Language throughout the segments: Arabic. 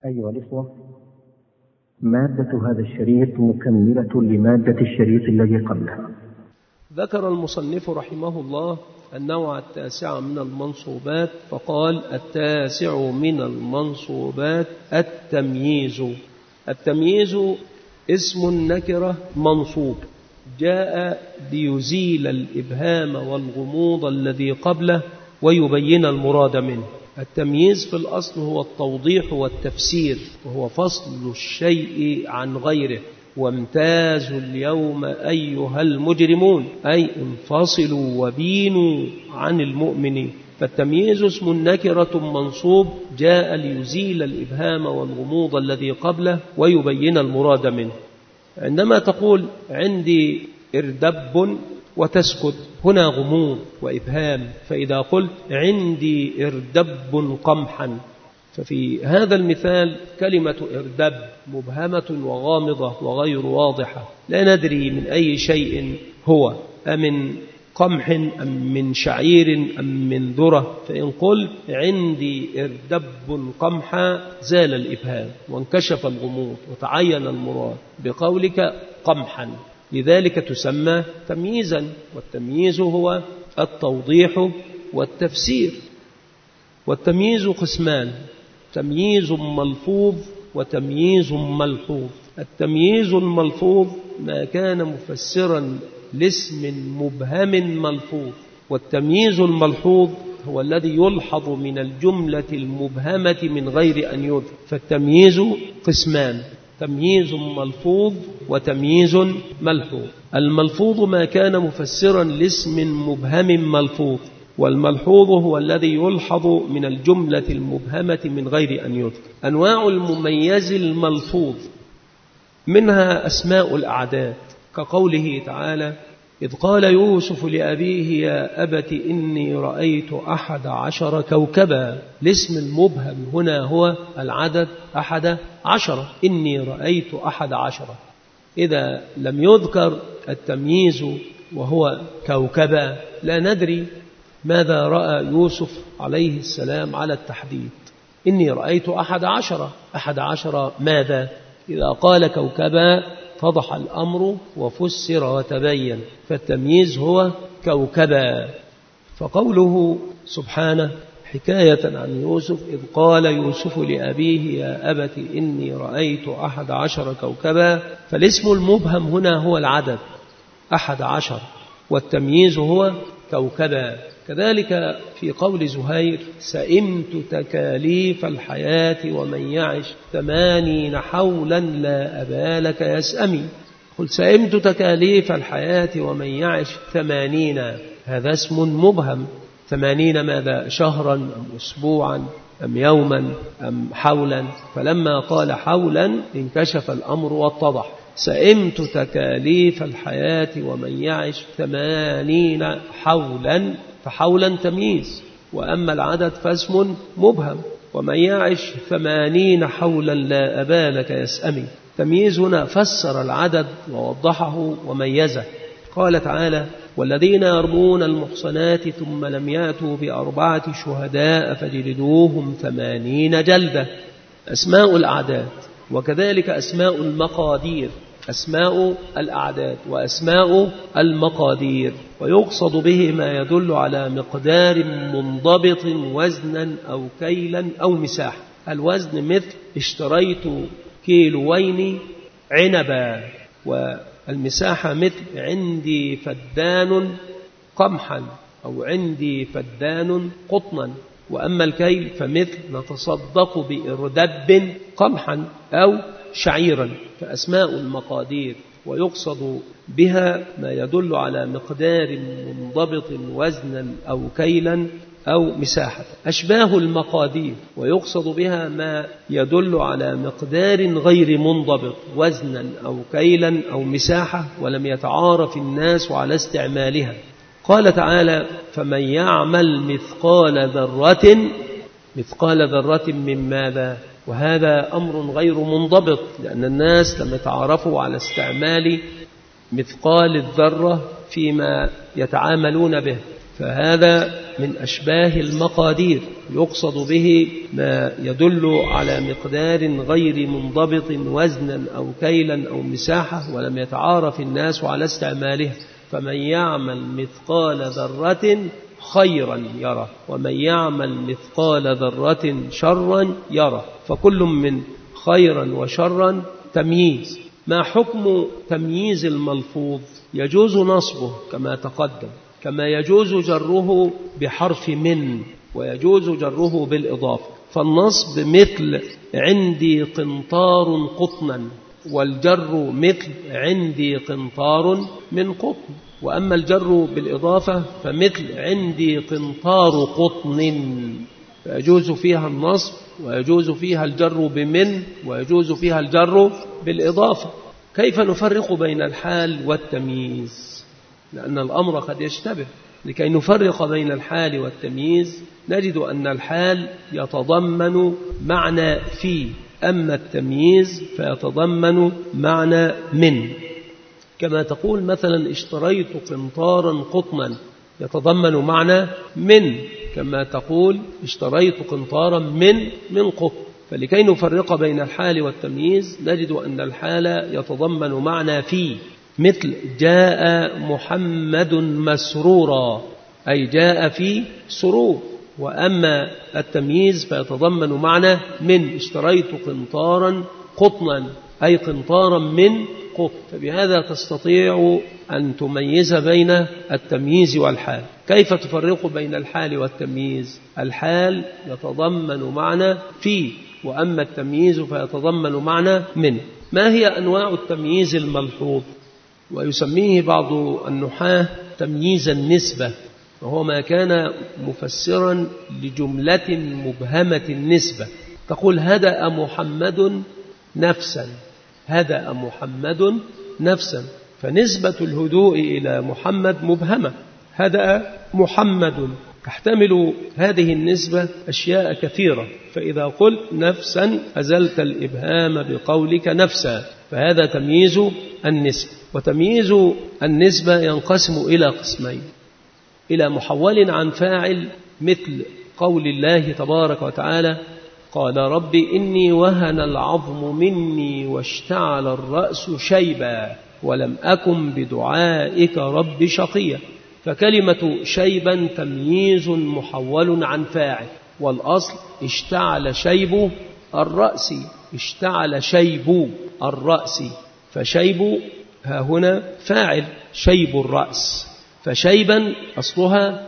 أيها الإخوة، مادة هذا الشريط مكملة لمادة الشريط الذي قبلها. ذكر المصنف رحمه الله النوع 9 من المنصوبات، فقال: 9 من المنصوبات التمييز. التمييز اسم النكرة منصوب جاء ليزيل الإبهام والغموض الذي قبله ويبين المراد منه. التمييز في الأصل هو التوضيح والتفسير، وهو فصل الشيء عن غيره. وامتازوا اليوم أيها المجرمون، أي انفصلوا وبينوا عن المؤمنين. فالتمييز اسم النكرة منصوب جاء ليزيل الإبهام والغموض الذي قبله ويبين المراد منه. عندما تقول عندي إردب وتسكت، هنا غموض وإبهام. فإذا قلت عندي إردب قمحا، ففي هذا المثال كلمة إردب مبهمة وغامضة وغير واضحة، لا ندري من أي شيء هو، أمن قمح أم من شعير أم من ذرة. فإن قلت عندي إردب قمحا زال الإبهام وانكشف الغموض وتعين المراد بقولك قمحا، لذلك تسمى تمييزا. والتمييز هو التوضيح والتفسير. والتمييز قسمان: تمييز ملفوظ وتمييز ملحوظ. التمييز الملفوظ ما كان مفسرا لاسم مبهم ملفوظ، والتمييز الملحوظ هو الذي يلحظ من الجملة المبهمة من غير أن يذكر. فالتمييز قسمان: تمييز ملفوظ وتمييز ملحوظ. الملفوظ ما كان مفسرا لاسم مبهم ملفوظ، والملحوظ هو الذي يلحظ من الجملة المبهمة من غير أن يذكر. أنواع المميز الملفوظ منها أسماء الأعداد، كقوله تعالى: إذ قال يوسف لأبيه يا أبت إني رأيت 11 كوكبا. الاسم المبهم هنا هو العدد 11، إني رأيت 11. إذا لم يذكر التمييز وهو كوكبا لا ندري ماذا رأى يوسف عليه السلام على التحديد. إني رأيت 11 ماذا؟ إذا قال كوكبا فضح الأمر وفسر وتبين، فالتمييز هو كوكبا. فقوله سبحانه حكاية عن يوسف: إذ قال يوسف لأبيه يا أبت إني رأيت 11 كوكبا، فالاسم المبهم هنا هو العدد 11، والتمييز هو كوكبا. كذلك في قول زهير: سئمت تكاليف الحياة ومن يعش 80 حولا لا أبالك يسأمي. قل سئمت تكاليف الحياة ومن يعش 80، هذا اسم مبهم. 80 ماذا؟ شهرا أم أسبوعا أم يوما أم حولا؟ فلما قال حولا انكشف الأمر واتضح. سئمت تكاليف الحياة ومن يعش 80 حولا، فحولا تمييز، وأما العدد فاسم مبهم. ومن يعش 80 حولا لا أبالك يسأمي. تمييز هنا فسر العدد ووضحه وميزه. قال تعالى: والذين يرمون المحصنات ثم لم يأتوا ب4 شهداء فجلدوهم 80 جلدة. أسماء الأعداد، وكذلك أسماء المقادير، أسماء الأعداد وأسماء المقادير، ويقصد به ما يدل على مقدار منضبط وزنا أو كيلا أو مساحة. الوزن مثل اشتريت كيلوين عنبا، والمساحة مثل عندي فدان قمحا أو عندي فدان قطنا. وأما الكيل فمثل نتصدق بإردب قمحا أو شعيرا. فأسماء المقادير ويقصد بها ما يدل على مقدار منضبط وزنا أو كيلا أو مساحة. أشباه المقادير ويقصد بها ما يدل على مقدار غير منضبط وزنا أو كيلا أو مساحة ولم يتعارف الناس على استعمالها. قال تعالى: فمن يعمل مثقال ذرة من ماذا؟ وهذا أمر غير منضبط، لأن الناس لم يتعارفوا على استعمال مثقال الذرة فيما يتعاملون به. فهذا من أشباه المقادير، يقصد به ما يدل على مقدار غير منضبط وزنا أو كيلا أو مساحة، ولم يتعارف الناس على استعماله. فمن يعمل مثقال ذرة خيرا يره، ومن يعمل مثقال ذرة شرا يره، فكل من خيرا وشرا تمييز. ما حكم تمييز الملفوظ؟ يجوز نصبه كما تقدم، كما يجوز جره بحرف من، ويجوز جره بالإضافة. فالنصب مثل عندي قنطار قطنا، والجر مثل عندي قنطار من قطن. وأما الجر بالإضافة فمثل عندي قنطار قطن، فيجوز فيها النصب ويجوز فيها الجر بمن ويجوز فيها الجر بالإضافة. كيف نفرق بين الحال والتمييز؟ لأن الأمر قد يشتبه. لكي نفرق بين الحال والتمييز نجد أن الحال يتضمن معنى في، أما التمييز فيتضمن معنى من. كما تقول مثلا اشتريت قنطارا قطنا، يتضمن معنى من، كما تقول اشتريت قنطارا من قطن. فلكي نفرق بين الحال والتمييز نجد أن الحال يتضمن معنى في، مثل جاء محمد مسرورا، أي جاء في سرور. وأما التمييز فيتضمن معنى من، اشتريت قنطارا قطنا، أي قنطارا من قطن. فبهذا تستطيع أن تميز بين التمييز والحال. كيف تفرق بين الحال والتمييز؟ الحال يتضمن معنى في، وأما التمييز فيتضمن معنى من. ما هي أنواع التمييز الملحوظ؟ ويسميه بعض النحاة تمييز النسبة، وهو ما كان مفسرا لجملة مبهمة النسبة. تقول هدأ محمد نفسا، هدأ محمد نفسا، فنسبة الهدوء إلى محمد مبهمة، هدأ محمد. تحتمل هذه النسبة أشياء كثيرة، فإذا قلت نفسا أزلت الإبهام بقولك نفسا، فهذا تمييز النسبة. وتمييز النسبة ينقسم إلى قسمين: إلى محول عن فاعل، مثل قول الله تبارك وتعالى قال رب إني وهن العظم مني واشتعل الرأس شيبا ولم أكن بدعائك رب شقيا. فكلمة شيبا تمييز محول عن فاعل، والأصل اشتعل شيب الرأس، اشتعل شيب الرأس، فشيب ها هنا فاعل شيب الرأس، فشيبا أصلها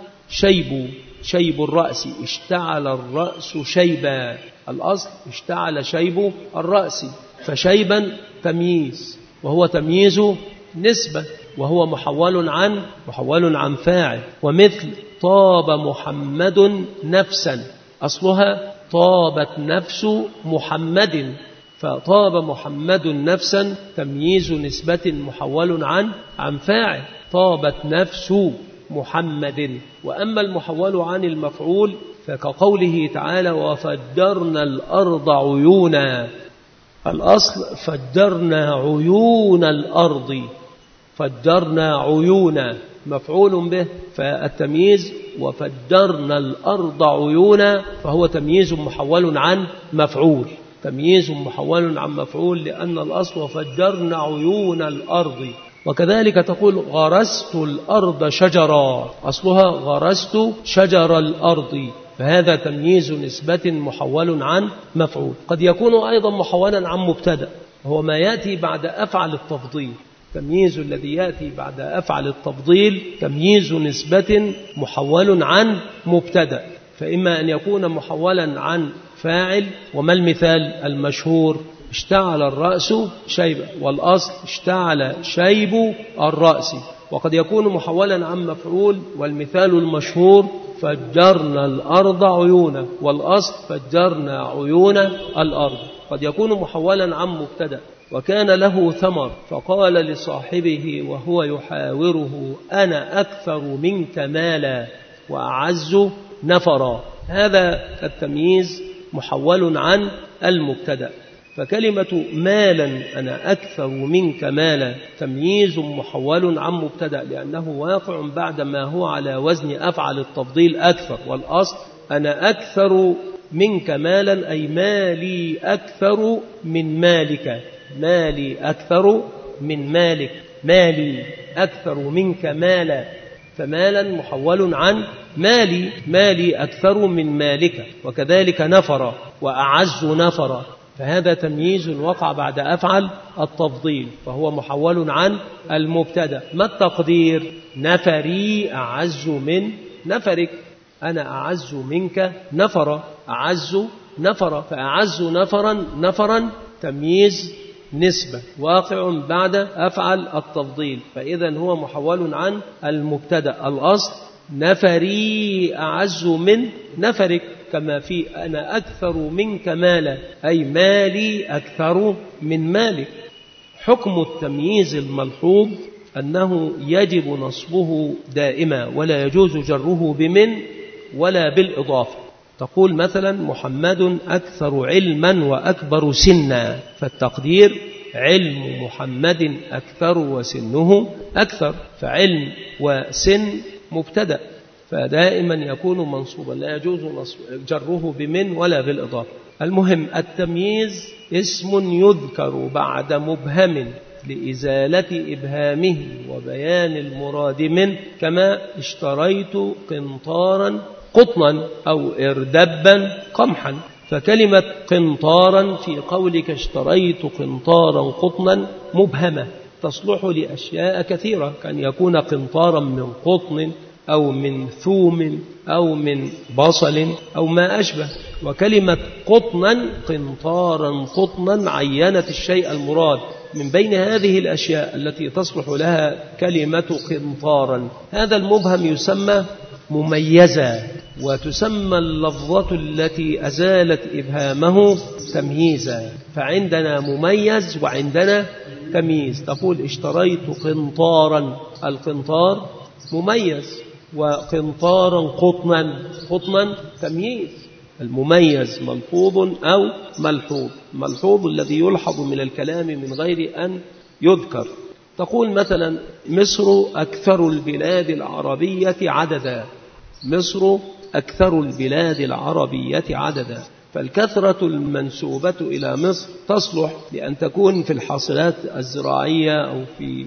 شيب الرأس، اشتعل الرأس شيبا، الأصل اشتعل شيب الرأس. فشيبا تمييز، وهو تمييز نسبة، وهو محول عن فاعل. ومثل طاب محمد نفسا، أصلها طابت نفس محمد، فطاب محمد نفسا تمييز نسبة محول عن فاعل، طابت نفس محمد. وأما المحول عن المفعول فكقوله تعالى وفجرنا الأرض عيونا، الأصل فجرنا عيون الأرض، فجرنا عيونا مفعول به، فالتمييز وفجرنا الأرض عيونا فهو تمييز محول عن مفعول، تمييز محول عن مفعول، لأن الأصل وفجرنا عيون الأرض. وكذلك تقول غرست الأرض شجرا، أصلها غرست شجر الأرض، فهذا تمييز نسبة محول عن مفعول. قد يكون أيضا محولا عن مبتدأ، وهو ما يأتي بعد أفعل التفضيل. تمييز الذي يأتي بعد أفعل التفضيل تمييز نسبة محول عن مبتدأ، فإما أن يكون محولا عن فاعل. وما المثال المشهور؟ اشتعل الرأس شيبا، والأصل اشتعل شيب الرأس. وقد يكون محولا عن مفعول، والمثال المشهور فجرنا الأرض عيونا، والأصل فجرنا عيون الأرض. قد يكون محولا عن مبتدأ وكان له ثمر فقال لصاحبه وهو يحاوره أنا أكثر منك مالا وأعز نفرا، هذا التمييز محول عن المبتدأ. فكلمة مالا أنا أكثر منك مالا تمييز محول عن مبتدأ لأنه واقع بعد ما هو على وزن أفعل التفضيل أكثر، والأصل أنا أكثر منك مالا أي مالي أكثر من مالك، مالي أكثر من مالك، مالي أكثر منك مالا، فمالا محول عن مالي، مالي أكثر من مالك. وكذلك نفر وأعز نفر، فهذا تمييز وقع بعد أفعل التفضيل فهو محول عن المبتدأ. ما التقدير؟ نفري أعز من نفرك، أنا أعز منك نفر، أعز نفر، فأعز نفرا، نفرا تمييز نسبة واقع بعد أفعل التفضيل، فإذا هو محول عن المبتدأ. الأصل نفري أعز من نفرك، كما في أنا أكثر منك مالا أي مالي أكثر من مالك. حكم التمييز الملحوظ أنه يجب نصبه دائما ولا يجوز جره بمن ولا بالإضافة. تقول مثلا محمد أكثر علما وأكبر سنا، فالتقدير علم محمد أكثر وسنه أكثر، فعلم وسن مبتدأ فدائما يكون منصوبا لا يجوز جره بمن ولا بالإضافة. المهم التمييز اسم يذكر بعد مبهم لإزالة إبهامه وبيان المراد منه، كما اشتريت قنطارا قطنا أو إردبا قمحا. فكلمة قنطارا في قولك اشتريت قنطارا قطنا مبهمة تصلح لأشياء كثيرة، كان يكون قنطارا من قطن أو من ثوم أو من بصل أو ما أشبه. وكلمة قطنا قنطارا قطنا عينت الشيء المراد من بين هذه الأشياء التي تصلح لها كلمة قنطارا. هذا المبهم يسمى مميزا، وتسمى اللفظة التي أزالت إبهامه تمييزا، فعندنا مميز وعندنا تمييز. تقول اشتريت قنطارا، القنطار مميز، وقنطارا قطنا، قطنا تمييز. المميز ملحوظ أو ملحوظ، ملحوظ الذي يلحظ من الكلام من غير أن يذكر. تقول مثلا مصر أكثر البلاد العربية عددا، مصر أكثر البلاد العربية عددا، فالكثرة المنسوبة إلى مصر تصلح لأن تكون في الحاصلات الزراعية أو في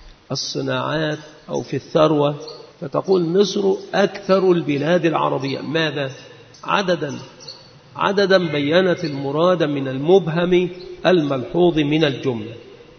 الصناعات أو في الثروة، فتقول مصر أكثر البلاد العربية. ماذا؟ عددا، عددا بيّنت المراد من المبهم الملحوظ من الجملة،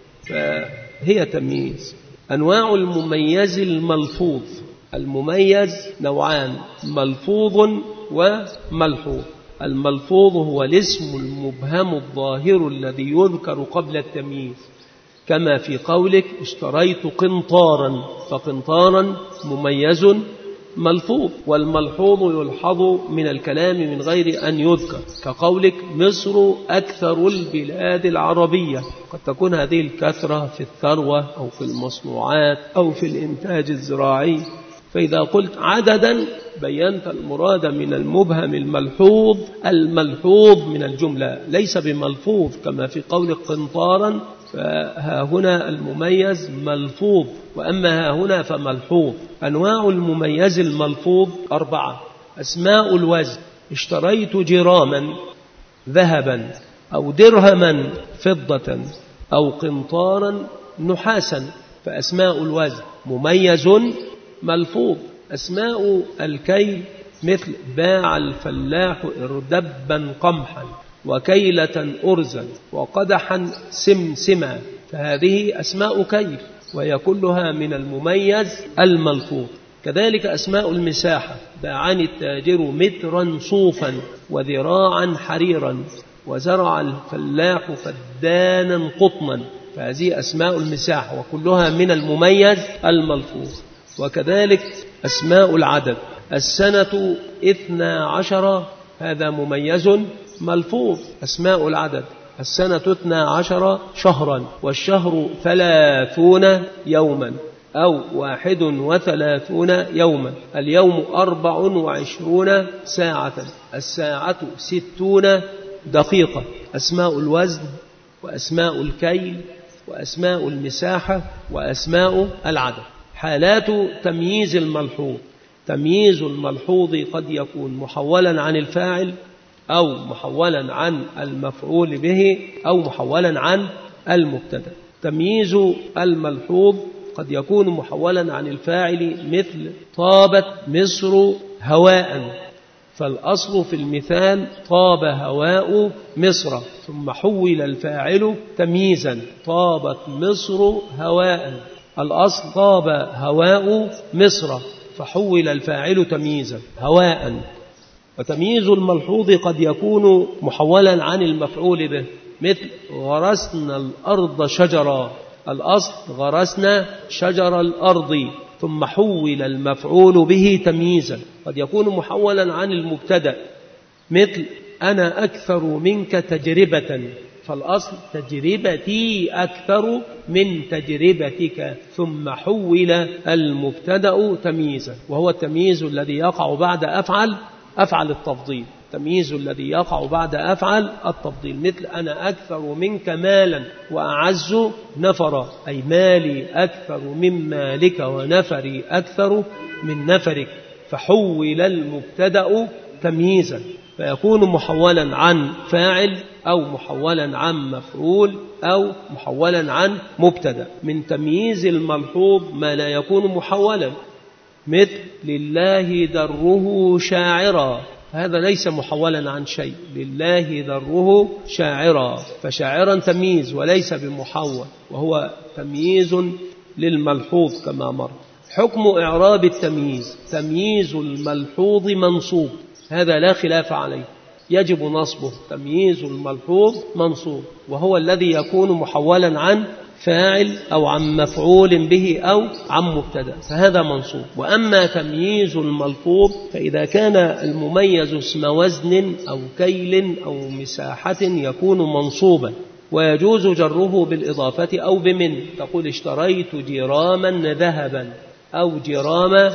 فهي تمييز. أنواع المميز الملفوظ، المميز نوعان، ملفوظ وملحوظ. الملفوظ هو الاسم المبهم الظاهر الذي يذكر قبل التمييز، كما في قولك اشتريت قنطارا، فقنطارا مميز ملفوظ، والملحوظ يلحظ من الكلام من غير أن يذكر، كقولك مصر أكثر البلاد العربية. قد تكون هذه الكثرة في الثروة أو في المصنوعات أو في الإنتاج الزراعي، فإذا قلت عددا بينت المراد من المبهم الملحوظ، الملحوظ من الجملة، ليس بملفوظ كما في قولك قنطارا، فها هنا المميز ملفوظ، وأما ها هنا فملحوظ. أنواع المميز الملفوظ 4. أسماء الوزن، اشتريت جراما ذهبا أو درهما فضة أو قنطارا نحاسا، فأسماء الوزن مميز ملفوظ. أسماء الكيل مثل باع الفلاح إردبا قمحا وكيلة أرزا وقدحا سمسما، فهذه أسماء كيل وهي كلها من المميز الملفوظ. كذلك أسماء المساحة، باعني التاجر مترا صوفا وذراعا حريرا وزرع الفلاح فدانا قطنا، فهذه أسماء المساحة وكلها من المميز الملفوظ. وكذلك أسماء العدد، السنة 12 هذا مميز ملفوظ. أسماء العدد، السنة 12 شهرا والشهر 30 يوما أو 31 يوما، اليوم 24 ساعة، الساعة 60 دقيقة: أسماء الوزن، وأسماء الكيل، وأسماء المساحة، وأسماء العدد. حالات تمييز الملحوظ: تمييز الملحوظ قد يكون محولا عن الفاعل، أو محولا عن المفعول به، أو محولا عن المبتدأ. تمييز الملحوظ قد يكون محولا عن الفاعل، مثل طابت مصر هواء، فالأصل في المثال طاب هواء مصر، ثم حول الفاعل تمييزا: طابت مصر هواء. الأصل طاب هواء مصر، فحول الفاعل تمييزا هواء. وتمييز الملحوظ قد يكون محولا عن المفعول به، مثل غرسنا الأرض شجرا، الأصل غرسنا شجر الأرض، ثم حول المفعول به تمييزا. قد يكون محولا عن المبتدأ، مثل أنا أكثر منك تجربة، فالأصل تجربتي أكثر من تجربتك، ثم حول المبتدأ تمييزا، وهو التمييز الذي يقع بعد أفعل التفضيل. التمييز الذي يقع بعد أفعل التفضيل، مثل أنا أكثر منك مالا وأعز نفرا، أي مالي أكثر من مالك ونفري أكثر من نفرك، فحول المبتدأ تمييزا، فيكون محولا عن فاعل، أو محولا عن مفعول، أو محولا عن مبتدأ. من تمييز الملحوظ ما لا يكون محولا، مثل لله دره شاعرا، هذا ليس محولا عن شيء، لله دره شاعرا، فشاعرا تمييز وليس بمحول، وهو تمييز للملحوظ كما مر. حكم إعراب التمييز: تمييز الملحوظ منصوب، هذا لا خلاف عليه، يجب نصبه. تمييز الملحوظ منصوب، وهو الذي يكون محولا عن فاعل، أو عن مفعول به، أو عن مبتدأ، فهذا منصوب. وأما تمييز الملفوظ فإذا كان المميز اسم وزن أو كيل أو مساحة يكون منصوبا، ويجوز جره بالإضافة أو بمن. تقول اشتريت جراما ذهبا، أو جرام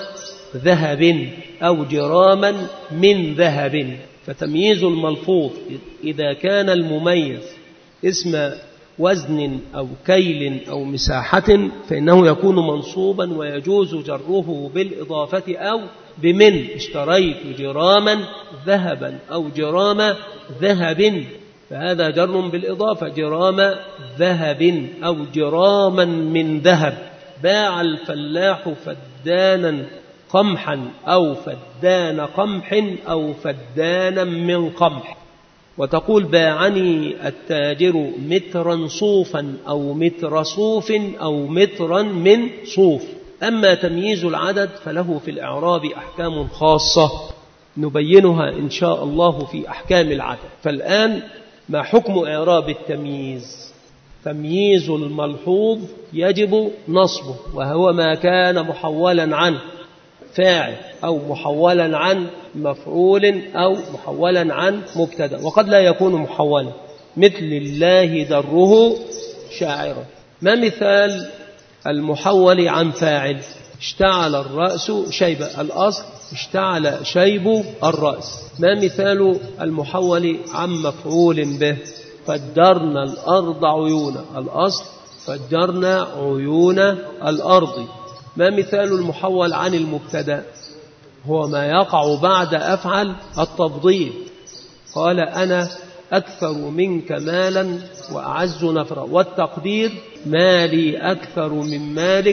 ذهب، أو جراما من ذهب. فتمييز الملفوظ إذا كان المميز اسم وزن أو كيل أو مساحة فإنه يكون منصوبا، ويجوز جره بالإضافة أو بمن. اشتريت جراما ذهبا، أو جرام ذهب، فهذا جر بالإضافة، جرام ذهب أو جراما من ذهب. باع الفلاح فدانا قمحا، أو فدان قمح، أو فدانا من قمح. وتقول باعني التاجر مترا صوفا، أو متر صوف، أو مترا من صوف. أما تمييز العدد فله في الإعراب أحكام خاصة نبينها إن شاء الله في أحكام العدد. فالآن ما حكم إعراب التمييز؟ تمييز الملحوظ يجب نصبه، وهو ما كان محولا عن فاعل، أو محولا عن مفعول، أو محولا عن مبتدأ، وقد لا يكون محولا، مثل الله دره شاعرا. ما مثال المحول عن فاعل؟ اشتعل الرأس شيبة، الأصل اشتعل شيب الرأس. ما مثال المحول عن مفعول به؟ فجرنا الأرض عيونا، الأصل فجرنا عيون الأرض. ما مثال المحول عن المبتدأ؟ هو ما يقع بعد أفعل التفضيل. قال أنا أكثر منك مالا وأعز نفرا، والتقدير مالي أكثر من مالك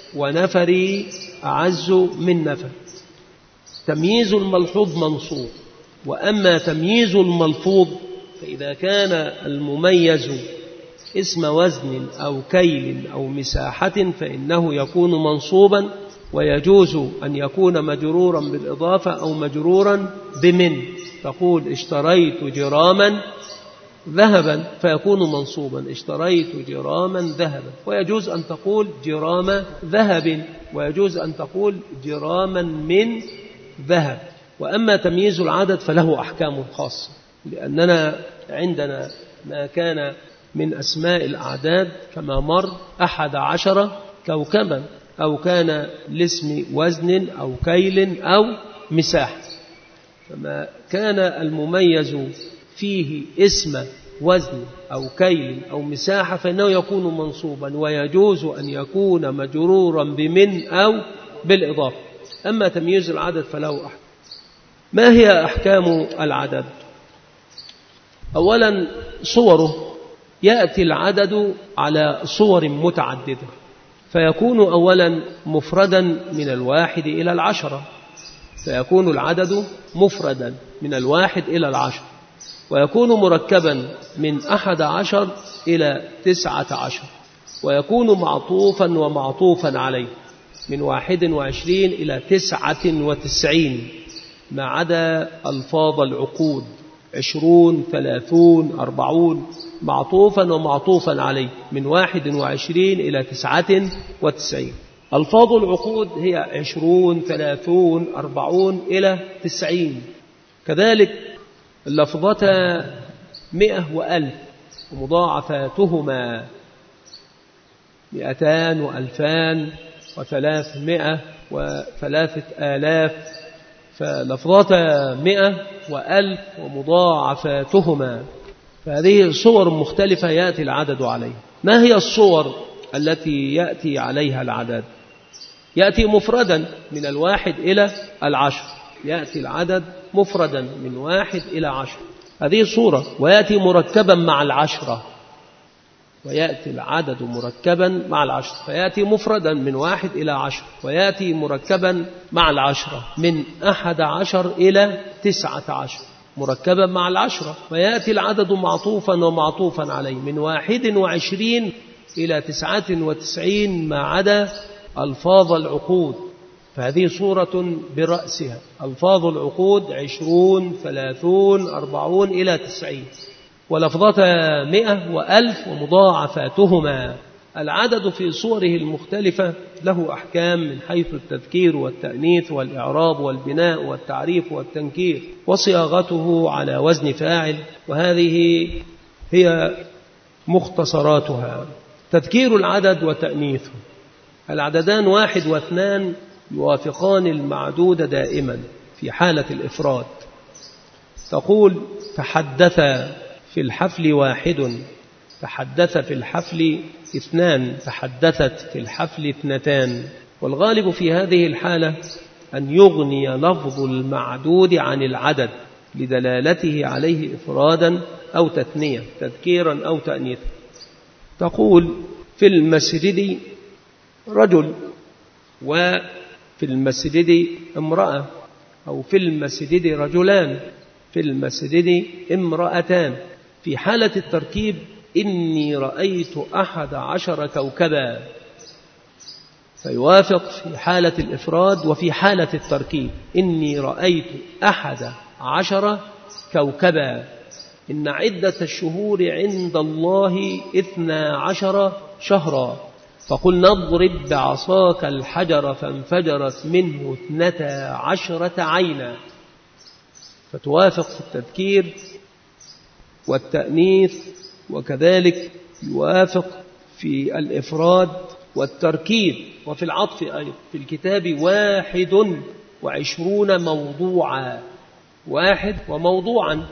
ونفري أعز من نفر. تمييز الملحوظ منصوب. وأما تمييز الملفوظ فإذا كان المميز اسم وزن أو كيل أو مساحة فإنه يكون منصوبا، ويجوز أن يكون مجرورا بالإضافة أو مجرورا بمن. تقول اشتريت جراما ذهبا فيكون منصوبا، اشتريت جراما ذهبا. ويجوز أن تقول جرام ذهب، ويجوز أن تقول جراما من ذهب. وأما تمييز العدد فله أحكام خاصة، لأننا عندنا ما كان من أسماء الأعداد كما مر 11 كوكبا، أو كان لاسم وزن أو كيل أو مساحة. فما كان المميز فيه اسم وزن أو كيل أو مساحة فإنه يكون منصوبا، ويجوز أن يكون مجرورا بمن أو بالإضافة. أما تمييز العدد فله أحكام. ما هي أحكام العدد؟ أولا صوره، يأتي العدد على صور متعددة، فيكون أولا مفردا من 1 إلى 10، فيكون العدد مفردا من 1 إلى 10، ويكون مركبا من 11 إلى 19، ويكون معطوفا ومعطوفا عليه من 21 إلى 99، ما عدا ألفاظ العقود 20 30 40 معطوفا ومعطوفا عليه من 21 إلى 99. ألفاظ العقود هي 20 30 40 إلى 90. كذلك اللفظة 100 و1000 ومضاعفاتهما 200 و2000 و300 و3000، فلفظة 100 و1000 ومضاعفاتهما، فهذه صور مختلفة يأتي العدد عليها. ما هي الصور التي يأتي عليها العدد؟ يأتي مفردا من 1 إلى 10، يأتي العدد مفردا من 1 إلى 10، هذه صورة. ويأتي مركبا مع 10، ويأتي العدد مركبا مع 10، فيأتي مفردا من 1 إلى 10، ويأتي مركبا مع 10 من 11 إلى 19 مركبا مع 10، ويأتي العدد معطوفا ومعطوفا عليه من 21 إلى 99 ما عدا ألفاظ العقود، فهذه صورة برأسها. ألفاظ العقود 20 30 40 إلى 90، ولفظة 100 و1000 ومضاعفاتهما. العدد في صوره المختلفة له أحكام من حيث التذكير والتأنيث والإعراب والبناء والتعريف والتنكير، وصياغته على وزن فاعل، وهذه هي مختصراتها. تذكير العدد وتأنيثه. العددان 1 و2 يوافقان المعدود دائما في حالة الإفراد. تقول تحدث في الحفل 1، تحدث في الحفل 2، تحدثت في الحفل 2، والغالب في هذه الحالة أن يغني لفظ المعدود عن العدد لدلالته عليه إفرادا أو تثنية، تذكيرا أو تأنيثا. تقول في المسجد رجل، وفي المسجد امرأة، أو في المسجد رجلان، في المسجد امرأتان. في حالة التركيب إني رأيت 11 كوكبا، فيوافق في حالة الإفراد وفي حالة التركيب. إني رأيت 11 كوكبا. إن عدة الشهور عند الله 12 شهرا، فقلنا اضرب بعصاك الحجر فانفجرت منه 12 عينا، فتوافق في التذكير والتأنيث، وكذلك يوافق في الإفراد والتركيب وفي العطف أيضا. في الكتاب 21 موضوعا، 1 وموضوعا،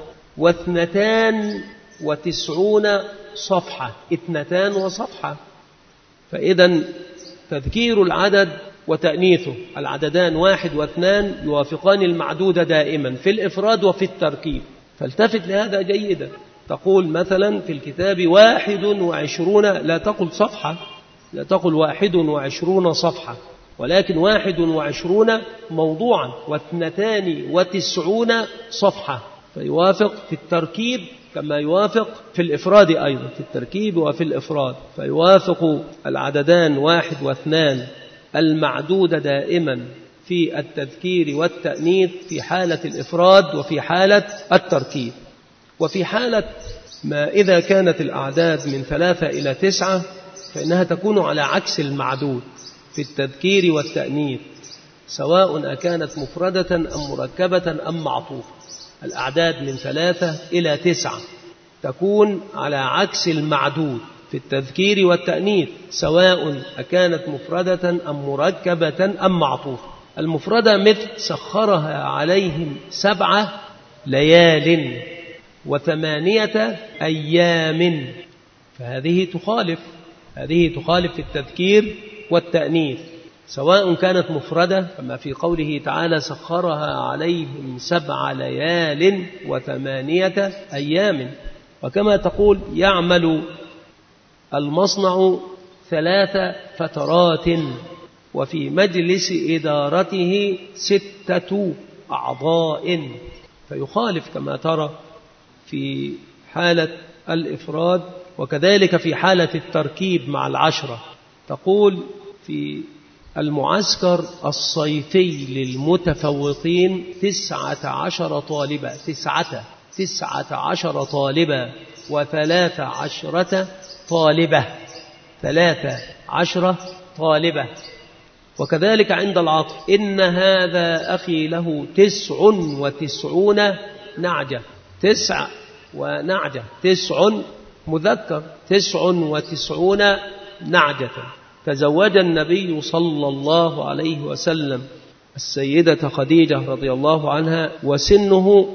و92 صفحة، 2 وصفحة. فإذا تذكير العدد وتأنيثه، العددان 1 و2 يوافقان المعدود دائما في الإفراد وفي التركيب، فالتفت لهذا جيدا. تقول مثلا في الكتاب 21، لا تقل صفحة، لا تقل 21 صفحة، ولكن 21 موضوعا، و92 صفحة، فيوافق في التركيب كما يوافق في الإفراد أيضا، في التركيب وفي الإفراد، فيوافق العددان 1 و2 المعدود دائما في التذكير والتأنيث في حالة الإفراد وفي حالة التركيب. وفي حالة ما إذا كانت الأعداد من 3 إلى 9 فإنها تكون على عكس المعدود في التذكير والتأنيث، سواء أكانت مفردة أم مركبة أم معطوفة. الأعداد من 3 إلى 9 تكون على عكس المعدود في التذكير والتأنيث، سواء أكانت مفردة أم مركبة أم معطوفة. المفردة مثل سخرها عليهم 7 ليال، و8 أيام. فهذه تخالف في التذكير والتأنيث، سواء كانت مفردة كما في قوله تعالى سخرها عليهم 7 ليال و8 أيام، وكما تقول يعمل المصنع 3 فترات وفي مجلس إدارته 6 أعضاء. فيخالف كما ترى في حالة الإفراد، وكذلك في حالة التركيب مع 10. تقول في المعسكر الصيفي للمتفوقين 19 طالبة، 19 طالبة و13 طالبة، 13 طالبة. وكذلك عند العقد إن هذا أخي له 99 نعجة، 9 ونعجة، 9 مذكر، 99 نعجة. تزوج النبي صلى الله عليه وسلم السيدة خديجة رضي الله عنها وسنه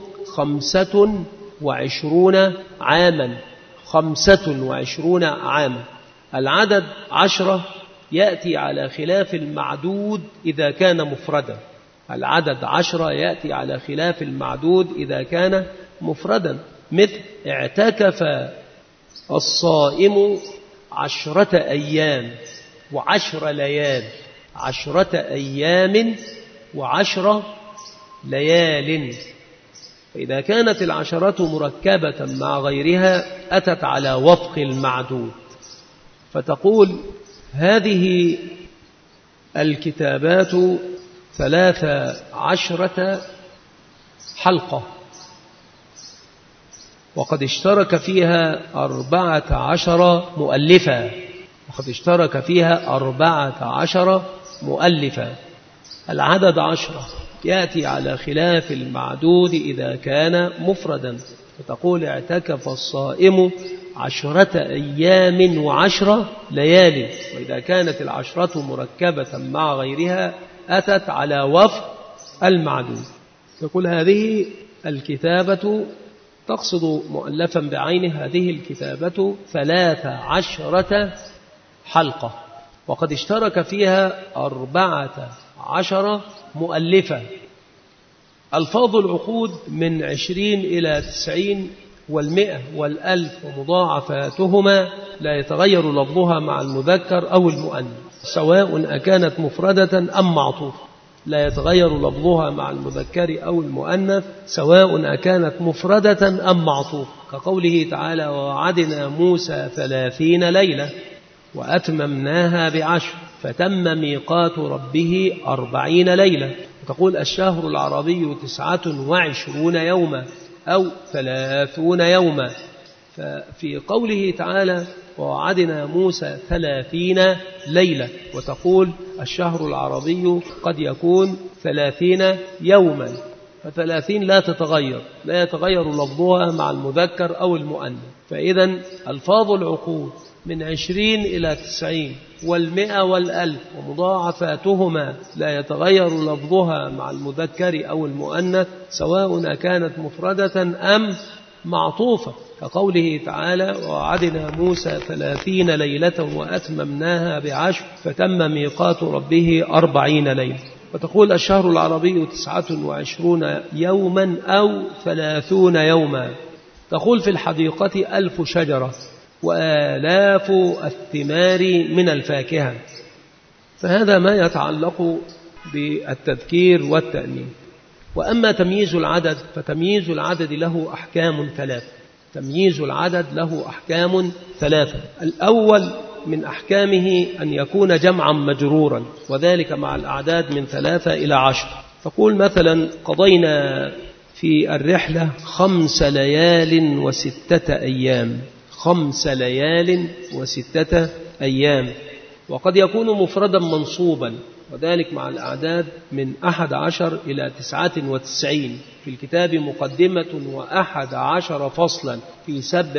25 عاما، 25 عاما. العدد 10 يأتي على خلاف المعدود إذا كان مفردا، العدد 10 يأتي على خلاف المعدود إذا كان مفردا، مثل اعتكف الصائم 10 أيام و10 ليال، 10 أيام و10 ليال. فإذا كانت 10 مركبة مع غيرها أتت على وفق المعدود. فتقول هذه الكتابات 13 حلقة، وقد اشترك فيها 14 مؤلفا، وقد اشترك فيها 14 مؤلفا. العدد 10 يأتي على خلاف المعدود إذا كان مفردا. فتقول اعتكف الصائم 10 أيام و10 ليال، وإذا كانت 10 مركبة مع غيرها أتت على وفق المعدود. تقول هذه الكتابة تقصد مؤلفا بعينه، هذه الكتابة 13 حلقة، وقد اشترك فيها 14 مؤلفة. ألفاظ العقود من 20 إلى 90 و100 و1000 ومضاعفاتهما لا يتغير لفظها مع المذكر أو المؤنث سواء أكانت مفردة أم معطوفة، لا يتغير لفظها مع المذكر أو المؤنث سواء أكانت مفردة أم معطوفة، كقوله تعالى ووعدنا موسى 30 ليلة وأتممناها ب10 فتم ميقات ربه 40 ليلة. وتقول الشهر العربي 29 يوما أو 30 يوما. ففي قوله تعالى ووعدنا موسى 30 ليلة، وتقول الشهر العربي قد يكون 30 يوما، ف30 لا تتغير، لا يتغير لفظها مع المذكر أو المؤنث. فإذا ألفاظ العقود من 20 إلى 90 و100 و1000 ومضاعفاتهما لا يتغير لفظها مع المذكر أو المؤنث سواء كانت مفردة أم معطوفة، كقوله تعالى ووعدنا موسى 30 ليلة وأتممناها ب10 فتم ميقات ربه 40 ليلة. وتقول الشهر العربي 29 يوما أو 30 يوما. تقول في الحديقة 1000 شجرة وآلاف الثمار من الفاكهة. فهذا ما يتعلق بالتذكير والتأنيث. وأما تمييز العدد فتمييز العدد له أحكام 3. تمييز العدد له أحكام 3. الأول من أحكامه أن يكون جمعا مجرورا، وذلك مع الأعداد من 3 إلى 10. تقول مثلا قضينا في الرحلة 5 ليال و6 أيام، 5 ليال و6 أيام. وقد يكون مفردا منصوبا، وذلك مع الأعداد من 11 إلى 99. في الكتاب مقدمة 11 فصلا في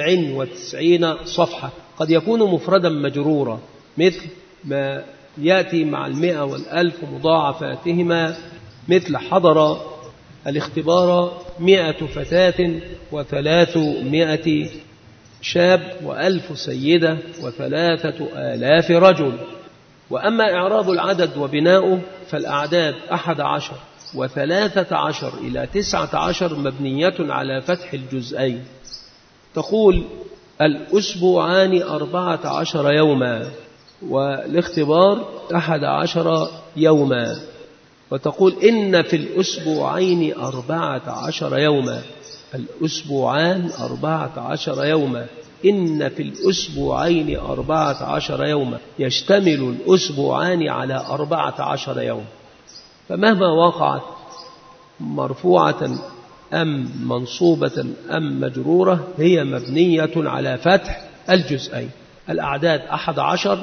97 صفحة. قد يكون مفردا مجرورا مثل ما يأتي مع 100 و1000 ومضاعفاتهما، مثل حضر الاختبار 100 فتاة و300 شاب و1000 سيدة و3000 رجل. وأما إعراب العدد وبناؤه فالأعداد 11 و13 إلى 19 مبنية على فتح الجزئين. تقول الأسبوعان 14 يوما، والاختبار 11 يوما. وتقول إن في الأسبوعين 14 يوما، الأسبوعان 14 يوما، إن في الأسبوعين 14 يوما، يشتمل الأسبوعان على 14 يوم. فمهما وقعت مرفوعة أم منصوبة أم مجرورة هي مبنية على فتح الجزئين. الأعداد 11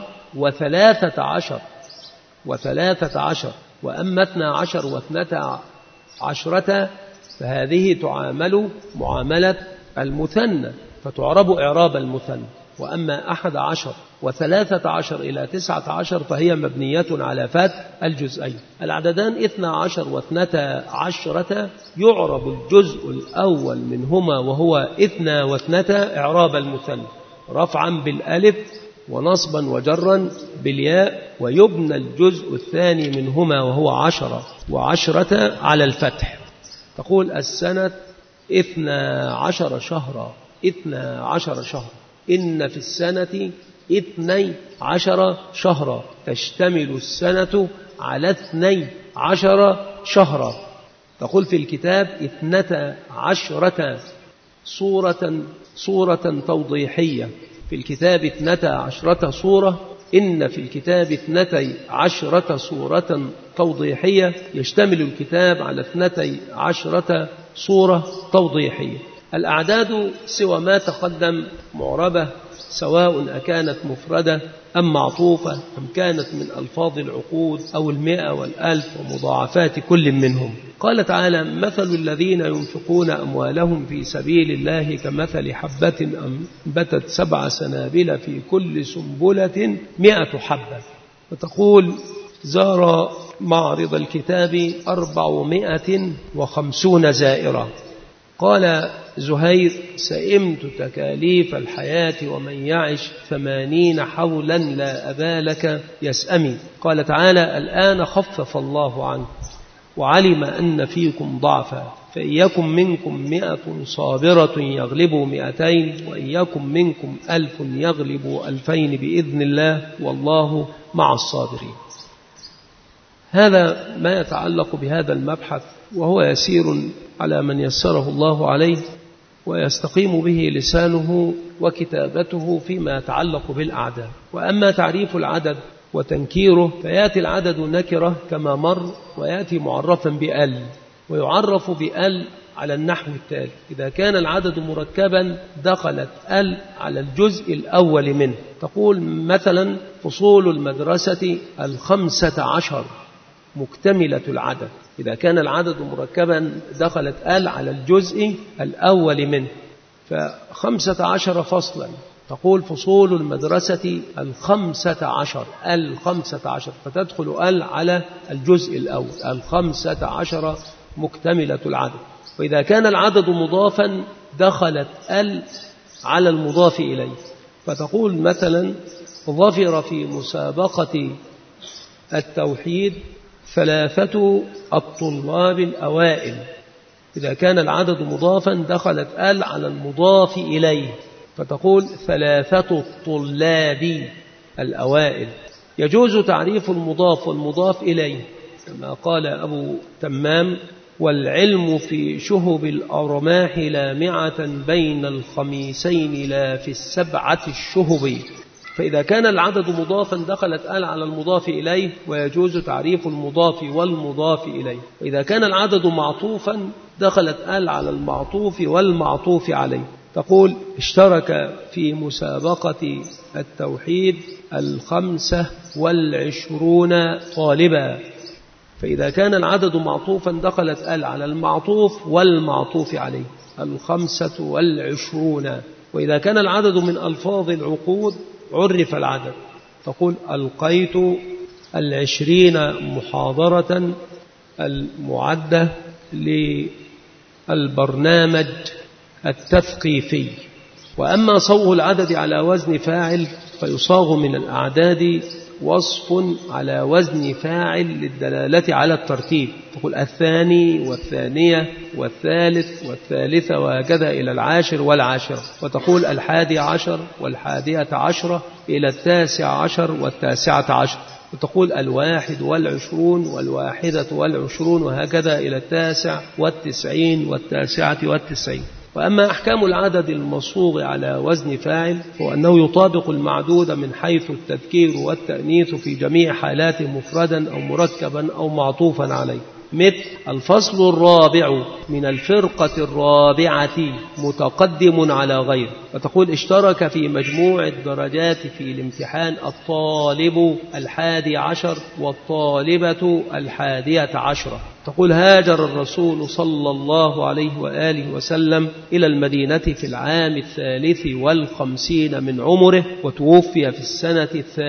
و13 وأما 12 و12 فهذه تعامل معاملة المثنى فتعرب إعراب المثنى. وأما 11 و13 إلى 19 فهي مبنية على فتح الجزئين. العددان 12 و12 يعرب الجزء الأول منهما وهو 2 و2 إعراب المثنى رفعا بالألف ونصبا وجرا بالياء، ويبنى الجزء الثاني منهما وهو 10 و10 على الفتح. تقول السنة 12 شهرا، 12 شهرا، إن في السنة 12 شهرا، تشتمل السنة على 12 شهرا. تقول في الكتاب 12 صورة توضيحية، في الكتاب 12 صورة، إن في الكتاب 12 صورة توضيحية، يشتمل الكتاب على 12 صورة توضيحية. الأعداد سوى ما تقدم معربة، سواء أكانت مفردة أم معطوفة أم كانت من ألفاظ العقود أو 100 و1000 ومضاعفات كل منهم. قال تعالى مثل الذين ينفقون أموالهم في سبيل الله كمثل حبة أنبتت 7 سنابل في كل سنبلة 100 حبة. وتقول زار معرض الكتاب 450 زائرة. قال زهير سئمت تكاليف الحياة ومن يعش 80 حولا لا أبا لك يسأمي. قال تعالى الآن خفف الله عنك وعلم أن فيكم ضعفا، فإن يكن منكم 100 صابرة يغلبوا 200، وإن يكن منكم 1000 يغلبوا 2000 بإذن الله والله مع الصابرين. هذا ما يتعلق بهذا المبحث، وهو يسير على من يسره الله عليه ويستقيم به لسانه وكتابته فيما يتعلق بالأعداد. وأما تعريف العدد وتنكيره فيأتي العدد نكرة كما مر، ويأتي معرفا بأل، ويعرف بأل على النحو التالي: إذا كان العدد مركبا دخلت أل على الجزء الأول منه. تقول مثلا فصول المدرسة 15 مكتملة العدد. إذا كان العدد مركبا دخلت آل على الجزء الأول منه، ف15 فصلا. تقول فصول المدرسة 15 15 فتدخل آل على الجزء الأول 15 مكتملة العدد. وإذا كان العدد مضافا دخلت آل على المضاف إليه، فتقول مثلا ظفر في مسابقة التوحيد 3 الطلاب الأوائل. إذا كان العدد مضافا دخلت آل على المضاف إليه، فتقول 3 الطلاب الأوائل. يجوز تعريف المضاف والمضاف إليه كما قال أبو تمام: والعلم في شهب الأرماح لامعة بين الخميسين لا في 7 الشهب. فإذا كان العدد مضافا دخلت آل على المضاف إليه، ويجوز تعريف المضاف والمضاف إليه. وإذا كان العدد معطوفا دخلت آل على المعطوف والمعطوف عليه. تقول اشترك في مسابقة التوحيد 25 طالبا. فإذا كان العدد معطوفا دخلت آل على المعطوف والمعطوف عليه 25. وإذا كان العدد من ألفاظ العقود عرف العدد. تقول ألقيت 20 محاضرة المعدة للبرنامج التثقيفي. وأما صوغ العدد على وزن فاعل فيصاغ من الأعداد وصف على وزن فاعل للدلالة على الترتيب، تقول الثاني والثانية والثالث والثالثة وهكذا إلى العاشر والعاشرة، وتقول 11 و11 إلى 19 و19، وتقول 21 و21 وهكذا إلى 99 و99. وأما أحكام العدد المصوغ على وزن فاعل هو أنه يطابق المعدود من حيث التذكير والتأنيث في جميع حالاته مفردا أو مركبا أو معطوفا عليه، مثل الفصل الرابع من الفرقة الرابعة متقدم على غيره، وتقول اشترك في مجموع الدرجات في الامتحان الطالب 11 والطالبة 11. تقول هاجر الرسول صلى الله عليه وآله وسلم إلى المدينة في العام 53 من عمره، وتوفي في السنة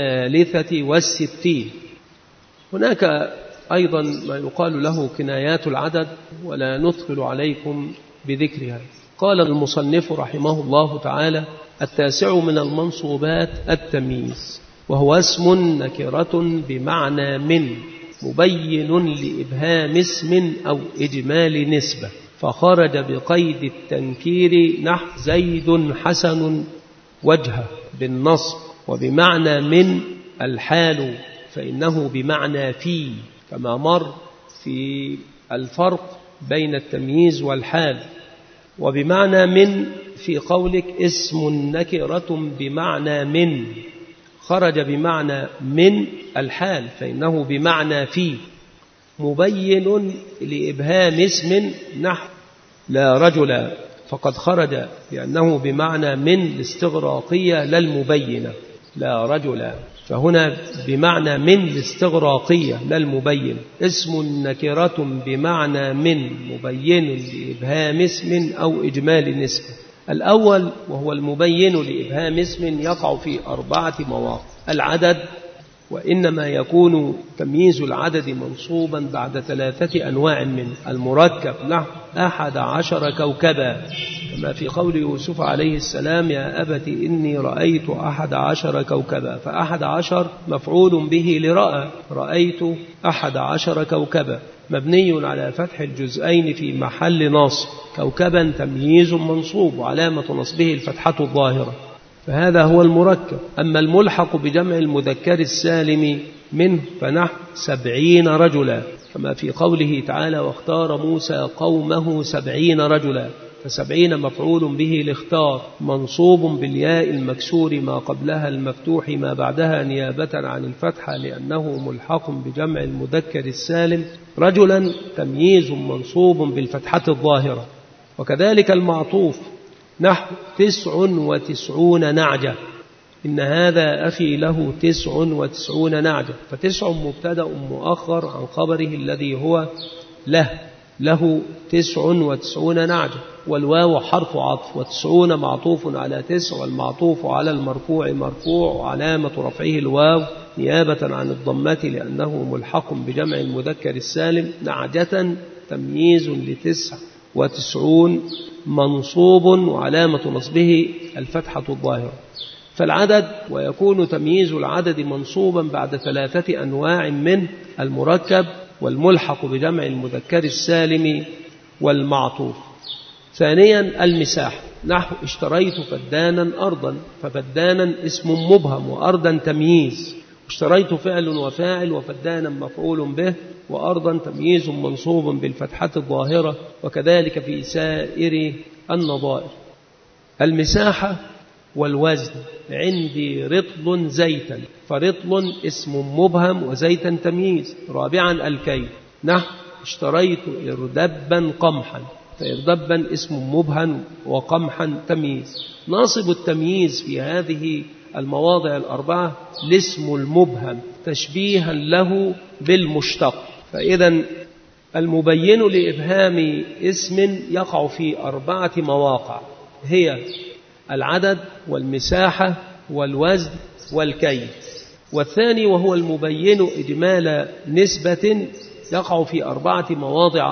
63. هناك أيضا ما يقال له كنايات العدد، ولا نثقل عليكم بذكرها. قال المصنف رحمه الله تعالى: 9 من المنصوبات التمييز، وهو اسم نكرة بمعنى من مبين لإبهام اسم أو إجمال نسبة، فخرج بقيد التنكير نحو زيد حسن وجهه بالنصب، وبمعنى من الحال فإنه بمعنى في، كما مر في الفرق بين التمييز والحال. وبمعنى من في قولك اسم نكرة بمعنى من، خرج بمعنى من الحال فإنه بمعنى في، مبين لإبهام اسم نحو لا رجل، فقد خرج لأنه بمعنى من الاستغراقية لا المبينة، لا رجل، فهنا بمعنى من الاستغراقية لا المبين. اسم نكرة بمعنى من مبين لإبهام اسم أو إجمال نسبة. الأول وهو المبين لإبهام اسم يقع في 4 مواقع: العدد، وإنما يكون تمييز العدد منصوبا بعد 3 أنواع منه: المركب نحو 11 كوكبا، كما في قول يوسف عليه السلام: يا أبت إني رأيت 11 كوكبا، ف11 مفعول به لرأى، رأيت 11 كوكبا، مبني على فتح الجزئين في محل نصب. كوكبا تمييز منصوب وعلامة نصبه الفتحة الظاهرة، فهذا هو المركب. أما الملحق بجمع المذكر السالم منه فنحو 70 رجلا، كما في قوله تعالى: واختار موسى قومه 70 رجلا، ف70 مفعول به لاختار، منصوب بالياء المكسور ما قبلها المفتوح ما بعدها نيابة عن الفتحة لأنه ملحق بجمع المذكر السالم. رجلا تمييز منصوب بالفتحة الظاهرة. وكذلك المعطوف نحو 99 نعجة، إن هذا أخي له 99 نعجة، ف9 مبتدأ مؤخر عن خبره الذي هو له 99 نعجة، والواو حرف عطف، و90 معطوف على 9، والمعطوف على المرفوع مرفوع وعلامة رفعه الواو نيابة عن الضمة لأنه ملحق بجمع المذكر السالم. نعجة تمييز ل99 منصوب وعلامة نصبه الفتحة الظاهرة. فالعدد ويكون تمييز العدد منصوبا بعد 3 أنواع منه: المركب، والملحق بجمع المذكر السالم، والمعطوف. ثانيا المساحة نحو اشتريت فدانا أرضا، ففدانا اسم مبهم وأرضا تمييز، اشتريت فعل وفاعل وفدانا مفعول به، وأرضا تمييز منصوب بالفتحة الظاهرة، وكذلك في سائر النظائر. المساحة والوزن: عندي رطل زيتا، فرطل اسم مبهم وزيتا تمييز. رابعا الكيل نحو اشتريت إردبا قمحا، فإردبا اسم مبهم وقمحا تمييز. ناصب التمييز في هذه المواضع 4 الاسم المبهم تشبيها له بالمشتق. فإذا المبين لإبهام اسم يقع في 4 مواقع، هي العدد والمساحة والوزن والكيل. والثاني وهو المبين إجمال نسبة يقع في 4 مواضع أيضا،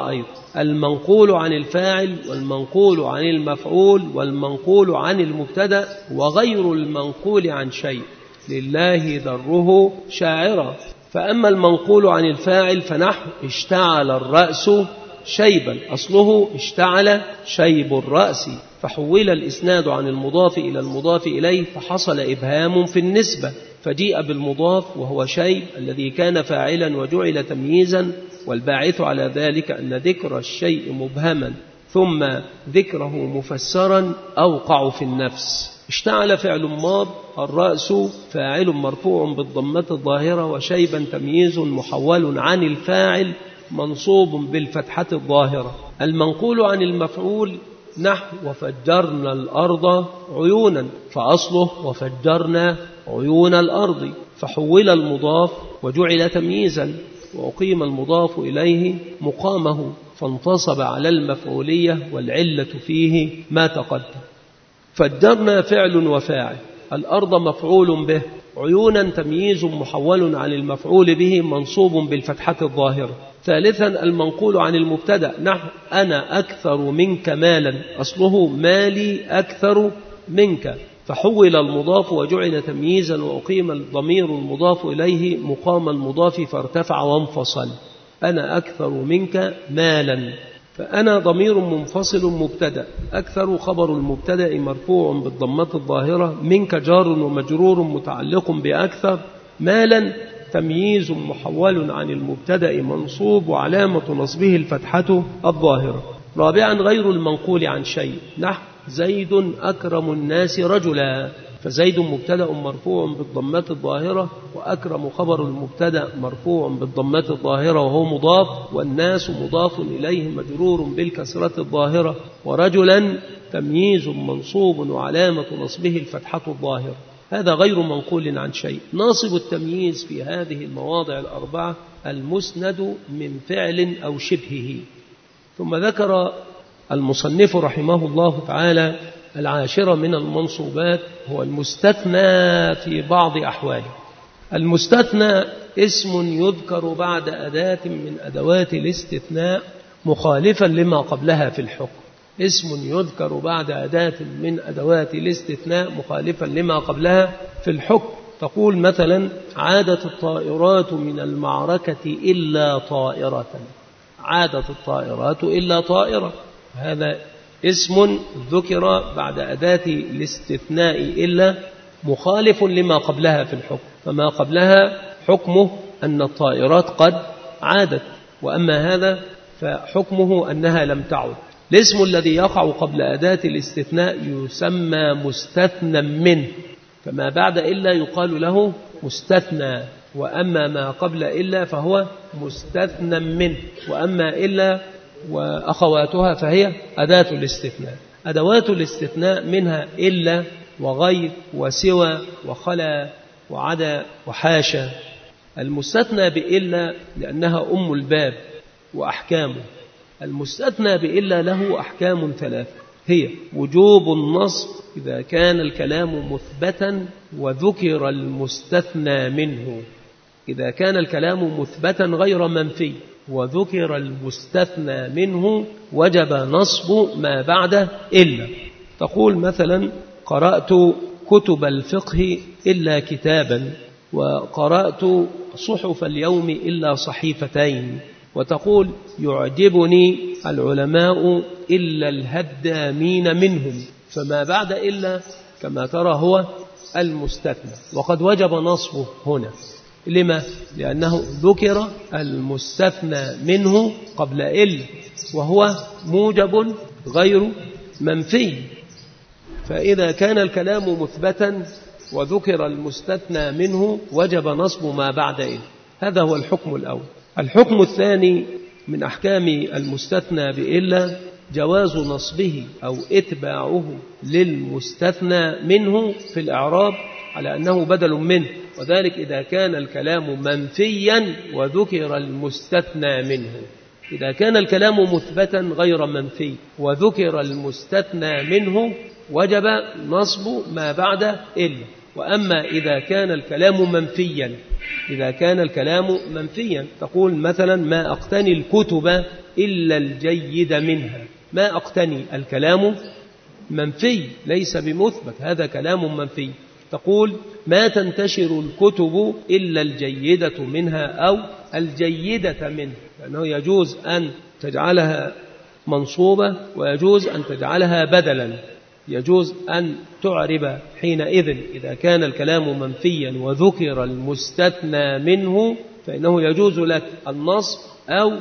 المنقول عن الفاعل والمنقول عن المفعول والمنقول عن المبتدأ وغير المنقول عن شيء لله دره شاعرا. فأما المنقول عن الفاعل فنحو اشتعل الرأس شيبا، أصله اشتعل شيب الرأس، فحول الإسناد عن المضاف إلى المضاف إليه فحصل إبهام في النسبة، فجيء بالمضاف وهو شيب الذي كان فاعلا وجعل تمييزا، والباعث على ذلك أن ذكر الشيء مبهما ثم ذكره مفسرا أوقع في النفس. اشتعل فعل ماض، الرأس فاعل مرفوع بالضمة الظاهرة، وشيبا تمييز محول عن الفاعل منصوب بالفتحة الظاهرة. المنقول عن المفعول نحو وفجرنا الأرض عيونا، فأصله وفجرنا عيون الأرض، فحول المضاف وجعل تمييزا، وأقيم المضاف إليه مقامه فانتصب على المفعولية، والعلة فيه ما تقدم. فجرنا فعل وفاعل، الأرض مفعول به، عيونا تمييز محول عن المفعول به منصوب بالفتحة الظاهرة. ثالثا المنقول عن المبتدأ نحو أنا أكثر منك مالا، أصله مالي أكثر منك، فحول المضاف وجعل تمييزا، وأقيم الضمير المضاف إليه مقام المضاف فارتفع وانفصل. أنا أكثر منك مالا، فأنا ضمير منفصل مبتدأ، أكثر خبر المبتدأ مرفوع بالضمة الظاهرة، منك جار ومجرور متعلق بأكثر، مالا تمييز محول عن المبتدأ منصوب وعلامة نصبه الفتحة الظاهرة. رابعا غير المنقول عن شيء نحو زيد أكرم الناس رجلا، فزيد مبتدأ مرفوع بالضمة الظاهرة، وأكرم خبر المبتدأ مرفوع بالضمة الظاهرة وهو مضاف، والناس مضاف إليه مجرور بالكسرة الظاهرة، ورجلا تمييز منصوب وعلامة نصبه الفتحة الظاهرة. هذا غير منقول عن شيء. ناصب التمييز في هذه المواضع الأربعة المسند من فعل أو شبهه. ثم ذكر المصنف رحمه الله تعالى العاشرة من المنصوبات هو المستثنى في بعض أحواله. المستثنى اسم يذكر بعد أداة من أدوات الاستثناء مخالفا لما قبلها في الحكم. اسم يذكر بعد أداة من أدوات الاستثناء مخالفا لما قبلها في الحكم. تقول مثلا عادت الطائرات من المعركة إلا طائرة، عادت الطائرات إلا طائرة، هذا اسم ذكر بعد أداة الاستثناء إلا مخالف لما قبلها في الحكم، فما قبلها حكمه أن الطائرات قد عادت، وأما هذا فحكمه أنها لم تعد. الاسم الذي يقع قبل أداة الاستثناء يسمى مستثنى منه، فما بعد إلا يقال له مستثنى، وأما ما قبل إلا فهو مستثنى منه، وأما إلا وأخواتها فهي أداة الاستثناء. أدوات الاستثناء منها إلا وغير وسوى وخلا وعدا وحاشا. المستثنى بإلا لأنها أم الباب وأحكامه. المستثنى بإلا له أحكام ثلاثة، هي وجوب النصب إذا كان الكلام مثبتا وذكر المستثنى منه، إذا كان الكلام مثبتا غير منفي وذكر المستثنى منه وجب نصب ما بعد إلا. تقول مثلا قرأت كتب الفقه إلا كتابا، وقرأت صحف اليوم إلا صحيفتين، وتقول يعجبني العلماء إلا الهدامين منهم، فما بعد إلا كما ترى هو المستثنى، وقد وجب نصبه هنا. لما؟ لأنه ذكر المستثنى منه قبل إلا، وهو موجب غير منفي، فإذا كان الكلام مثبتا وذكر المستثنى منه وجب نصب ما بعد إلا. هذا هو الحكم الأول. الحكم الثاني من أحكام المستثنى بإلا جواز نصبه أو إتباعه للمستثنى منه في الإعراب على أنه بدل منه، وذلك إذا كان الكلام منفيا وذكر المستثنى منه. إذا كان الكلام مثبتا غير منفي وذكر المستثنى منه وجب نصب ما بعد إلا. وأما إذا كان الكلام منفيا إذا كان الكلام منفيا. تقول مثلا ما أقتني الكتب إلا الجيد منها. ما أقتني، الكلام منفي ليس بمثبت، هذا كلام منفي. تقول ما تنتشر الكتب إلا الجيدة منها أو الجيدة منها، لأنه يجوز أن تجعلها منصوبة ويجوز أن تجعلها بدلا. يجوز أن تعرب حينئذ إذا كان الكلام منفيا وذكر المستثنى منه، فإنه يجوز لك النصب أو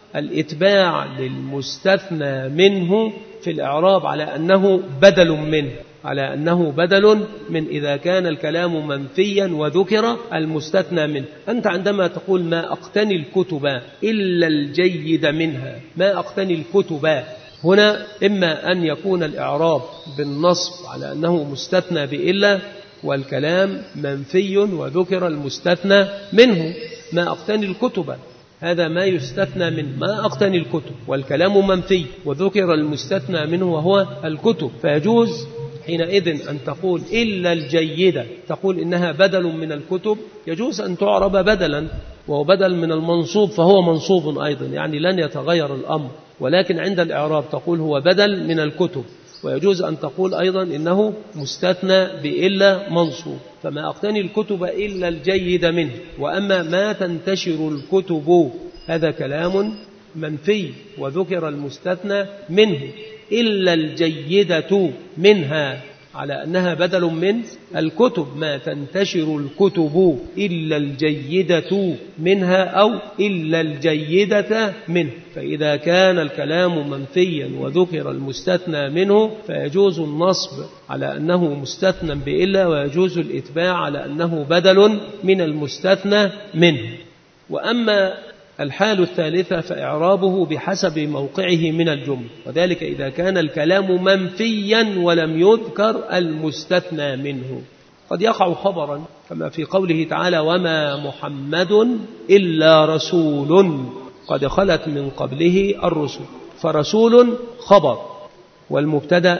الإتباع للمستثنى منه في الإعراب على أنه بدل منه، على أنه بدل من إذا كان الكلام منفيا وذكر المستثنى منه. أنت عندما تقول ما أقتني الكتب إلا الجيد منها، ما أقتني الكتب، هنا إما أن يكون الإعراب بالنصب على أنه مستثنى بإلا والكلام منفي وذكر المستثنى منه. ما أقتني الكتب، هذا ما يستثنى من ما أقتني الكتب، والكلام منفي وذكر المستثنى منه وهو الكتب، فيجوز حينئذ أن تقول إلا الجيدة، تقول إنها بدل من الكتب، يجوز أن تعرب بدلا، وهو بدل من المنصوب فهو منصوب أيضا، يعني لن يتغير الأمر، ولكن عند الإعراب تقول هو بدل من الكتب. ويجوز أن تقول أيضا إنه مستثنى بإلا منصوب. فما أقتني الكتب إلا الجيد منه. وأما ما تنتشر الكتب، هذا كلام منفي وذكر المستثنى منه، إلا الجيدة منها على أنها بدل من الكتب. ما تنتشر الكتب إلا الجيدة منها أو إلا الجيدة منه. فإذا كان الكلام منفيا وذكر المستثنى منه فيجوز النصب على أنه مستثنى بإلا، ويجوز الإتباع على أنه بدل من المستثنى منه. وأما الحال الثالثة فإعرابه بحسب موقعه من الجملة، وذلك إذا كان الكلام منفيا ولم يذكر المستثنى منه. قد يقع خبرا كما في قوله تعالى وما محمد إلا رسول قد خلت من قبله الرسل، فرسول خبر والمبتدأ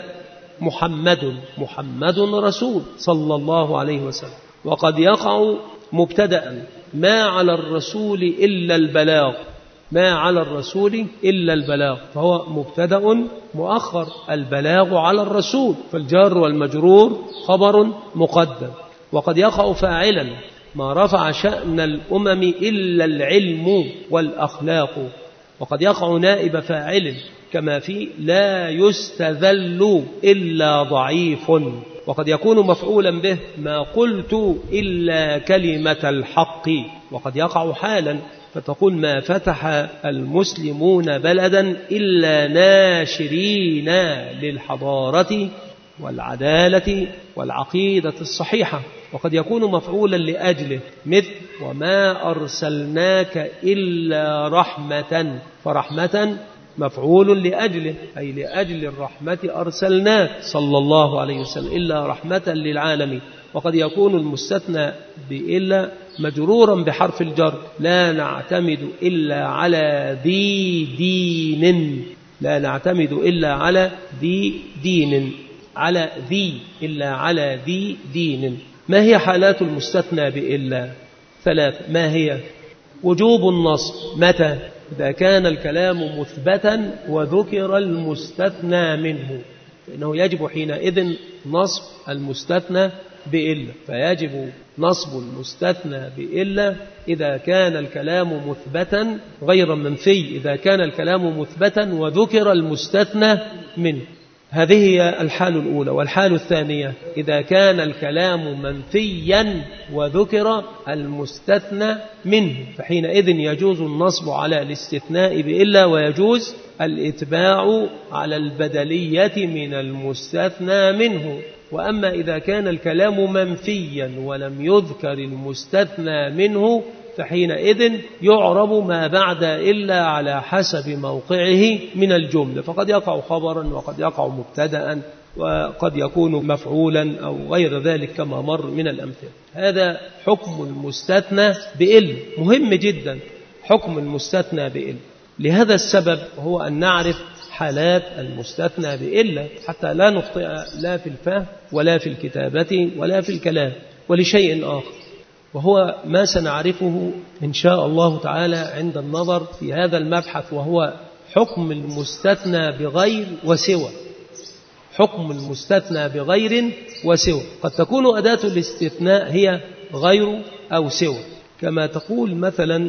محمد رسول صلى الله عليه وسلم. وقد يقع مبتدأ ما على الرسول إلا البلاغ، ما على الرسول إلا البلاغ، فهو مبتدأ مؤخر، البلاغ على الرسول، فالجار والمجرور خبر مقدم. وقد يقع فاعلا ما رفع شأن الأمم إلا العلم والأخلاق. وقد يقع نائب فاعل كما في لا يستذل إلا ضعيف. وقد يكون مفعولا به ما قلت إلا كلمة الحق. وقد يقع حالا فتقول ما فتح المسلمون بلدا إلا ناشرين للحضارة والعدالة والعقيدة الصحيحة. وقد يكون مفعولا لأجله مثل وما أرسلناك إلا رحمة، فرحمة مفعول لأجله أي لأجل الرحمة أرسلناك صلى الله عليه وسلم إلا رحمة للعالمين. وقد يكون المستثنى بإلا مجرورا بحرف الجر لا نعتمد إلا على ذي دين، لا نعتمد إلا على ذي دين، على ذي إلا على ذي دين. ما هي حالات المستثنى بإلا؟ ثلاث. ما هي؟ وجوب النصب متى؟ إذا كان الكلام مثبتا وذكر المستثنى منه، فإنه يجب حينئذ نصب المستثنى بإلا، فيجب نصب المستثنى بإلا إذا كان الكلام مثبتا غير منفي، إذا كان الكلام مثبتا وذكر المستثنى منه. هذه هي الحال الأولى. والحال الثانية إذا كان الكلام منفيا وذكر المستثنى منه، فحينئذ يجوز النصب على الاستثناء بإلا، ويجوز الإتباع على البدلية من المستثنى منه. وأما إذا كان الكلام منفيا ولم يذكر المستثنى منه فحينئذ يعرب ما بعد إلا على حسب موقعه من الجملة، فقد يقع خبرا وقد يقع مبتدأ وقد يكون مفعولا أو غير ذلك كما مر من الأمثلة. هذا حكم المستثنى بإل، مهم جدا حكم المستثنى بإل. لهذا السبب هو أن نعرف حالات المستثنى بإلا حتى لا نخطئ لا في الفهم ولا في الكتابة ولا في الكلام ولشيء آخر. وهو ما سنعرفه إن شاء الله تعالى عند النظر في هذا المبحث، وهو حكم المستثنى بغير وسوى. حكم المستثنى بغير وسوى. قد تكون أداة الاستثناء هي غير أو سوى، كما تقول مثلا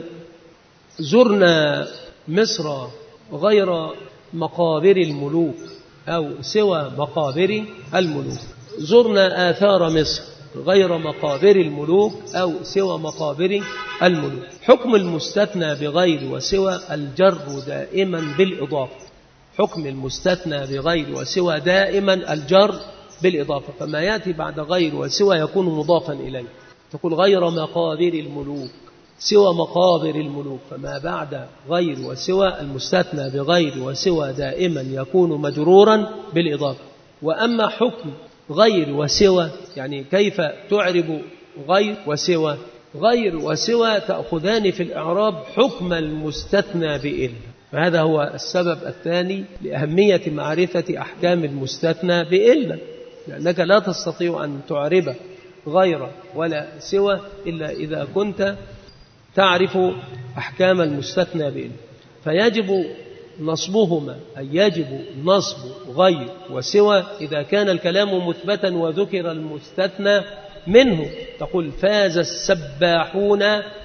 زرنا مصر غير مقابر الملوك أو سوى مقابر الملوك. زرنا آثار مصر غير مقابر الملوك أو سوى مقابر الملوك. حكم المستثنى بغير وسوى الجر دائما بالإضافة. حكم المستثنى بغير وسوى دائما الجر بالإضافة، فما يأتي بعد غير وسوى يكون مضافا إليه. تقول غير مقابر الملوك سوى مقابر الملوك، فما بعد غير وسوى المستثنى بغير وسوى دائما يكون مجرورا بالإضافة. وأما حكم غير وسوى يعني كيف تعرب غير وسوى؟ غير وسوى تأخذان في الإعراب حكم المستثنى بإلا، فهذا هو السبب الثاني لأهمية معرفة أحكام المستثنى بإلا، لأنك لا تستطيع أن تعرب غير ولا سوى إلا إذا كنت تعرف أحكام المستثنى بإلا. فيجب نصبهما، أي يجب نصب غير وسوى إذا كان الكلام مثبتا وذكر المستثنى منه. تقول فاز السباحون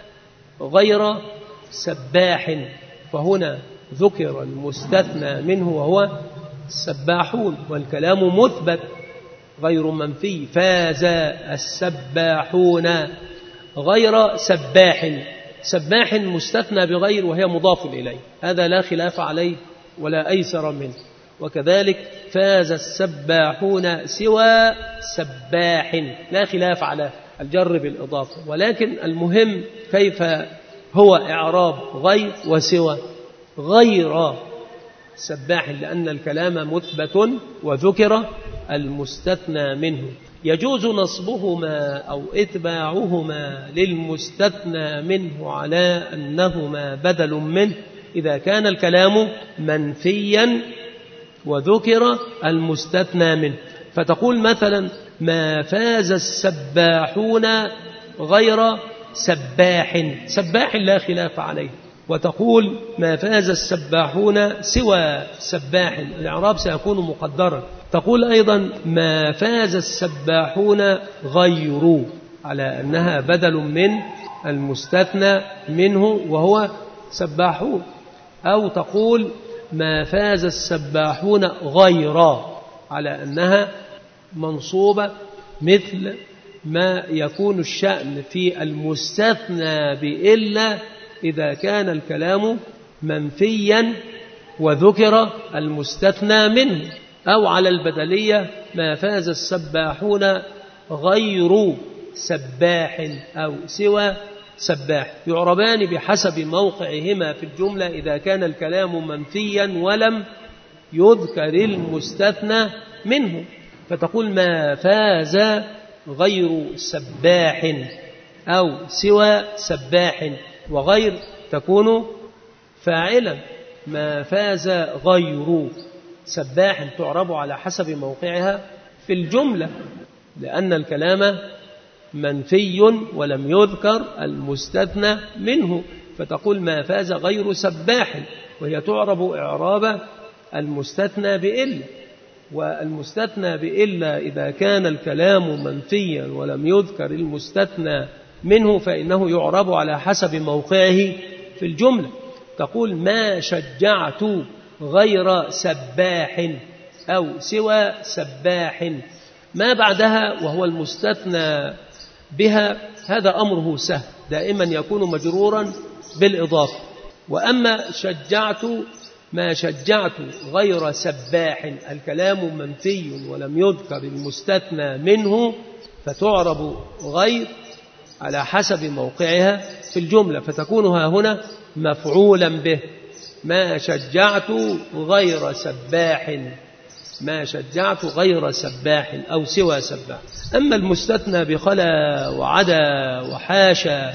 غير سباح، فهنا ذكر المستثنى منه وهو السباحون، والكلام مثبت غير منفي. فاز السباحون غير سباح. سباح مستثنى بغير وهي مضاف إليه، هذا لا خلاف عليه ولا أيسر منه. وكذلك فاز السباحون سوى سباح، لا خلاف على الجر بالإضافة. ولكن المهم كيف هو إعراب غير وسوى. غير سباح لأن الكلام مثبت وذكر المستثنى منه. يجوز نصبهما أو إتباعهما للمستثنى منه على أنهما بدل منه إذا كان الكلام منفيا وذكر المستثنى منه. فتقول مثلا ما فاز السباحون غير سباح. سباح لا خلاف عليه. وتقول ما فاز السباحون سوى سباح، الإعراب سيكون مقدرا. تقول أيضا ما فاز السباحون غير، على أنها بدل من المستثنى منه وهو سباحون. أو تقول ما فاز السباحون غير، على أنها منصوبة مثل ما يكون الشأن في المستثنى بإلا إذا كان الكلام منفيا وذكر المستثنى منه. أو على البدلية ما فاز السباحون غير سباح أو سوى سباح. يعربان بحسب موقعهما في الجملة إذا كان الكلام منفيا ولم يذكر المستثنى منه. فتقول ما فاز غير سباح أو سوى سباح، وغير تكون فاعلا. ما فاز غير سباح تعرب على حسب موقعها في الجملة لأن الكلام منفي ولم يذكر المستثنى منه. فتقول ما فاز غير سباح، وهي تعرب إعراب المستثنى بإلا. والمستثنى بإلا إذا كان الكلام منفيا ولم يذكر المستثنى منه فإنه يعرب على حسب موقعه في الجملة. تقول ما شجعت غير سباح أو سوى سباح. ما بعدها وهو المستثنى بها هذا أمره سهل، دائما يكون مجرورا بالإضافة. وأما شجعت ما شجعت غير سباح، الكلام منفي ولم يذكر المستثنى منه فتعرب غير على حسب موقعها في الجملة، فتكون ها هنا مفعولا به. ما شجعت غير سباح، ما شجعت غير سباح أو سوى سباح. أما المستثنى بخلا وعدا وحاشا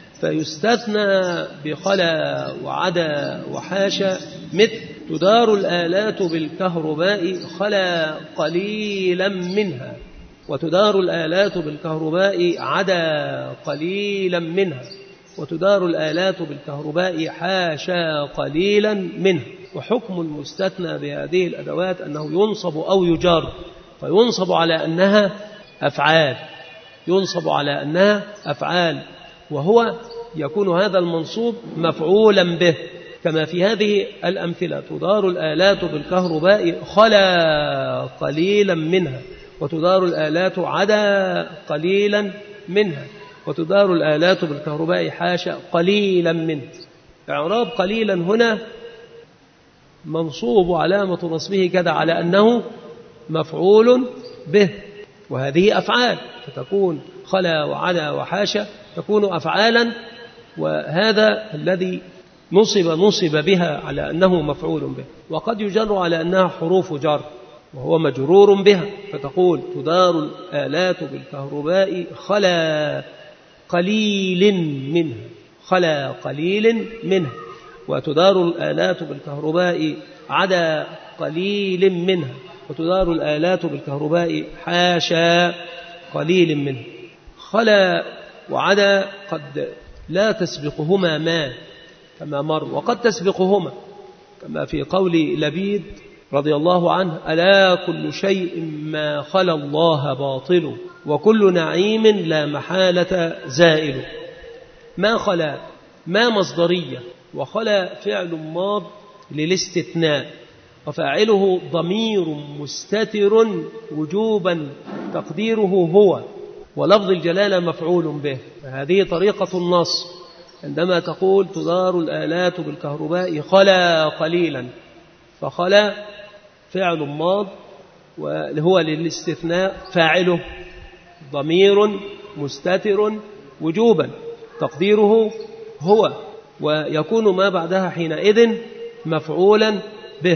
فيستثنى بخلا وعدا وحاشا مثل تدار الآلات بالكهرباء خلا قليلا منها، وتدار الآلات بالكهرباء عدا قليلا منها، وتدار الآلات بالكهرباء حاشا قليلا منها. وحكم المستثنى بهذه الأدوات أنه ينصب أو يجر، فينصب على أنها أفعال، ينصب على أنها أفعال، وهو يكون هذا المنصوب مفعولا به، كما في هذه الأمثلة: تدار الآلات بالكهرباء خلا قليلا منها، وتدار الآلات عدا قليلا منها، وتدار الآلات بالكهرباء حاشا قليلا منه. إعراب قليلا هنا منصوب علامة نصبه كذا على أنه مفعول به، وهذه أفعال، فتكون خلا وحاشا تكون أفعالا، وهذا الذي نصب بها على أنه مفعول به. وقد يجر على أنها حروف جر وهو مجرور بها، فتقول تدار الآلات بالكهرباء خلا قليل منها، خلا قليل منها، وتدار الآلات بالكهرباء عدا قليل منها، وتدار الآلات بالكهرباء حاشا قليل منها. خلا وعدا قد لا تسبقهما ما كما مر، وقد تسبقهما كما في قول لبيد رضي الله عنه: ألا كل شيء ما خلا الله باطل، وكل نعيم لا محالة زائل. ما خلا ما مصدرية، وخلا فعل ماض للاستثناء، وفاعله ضمير مستتر وجوبا تقديره هو، ولفظ الجلالة مفعول به. هذه طريقة النص عندما تقول تدار الآلات بالكهرباء خلا قليلا، فخلا فعل ماض وهو للاستثناء، فاعله ضمير مستتر وجوبا تقديره هو، ويكون ما بعدها حينئذ مفعولا به.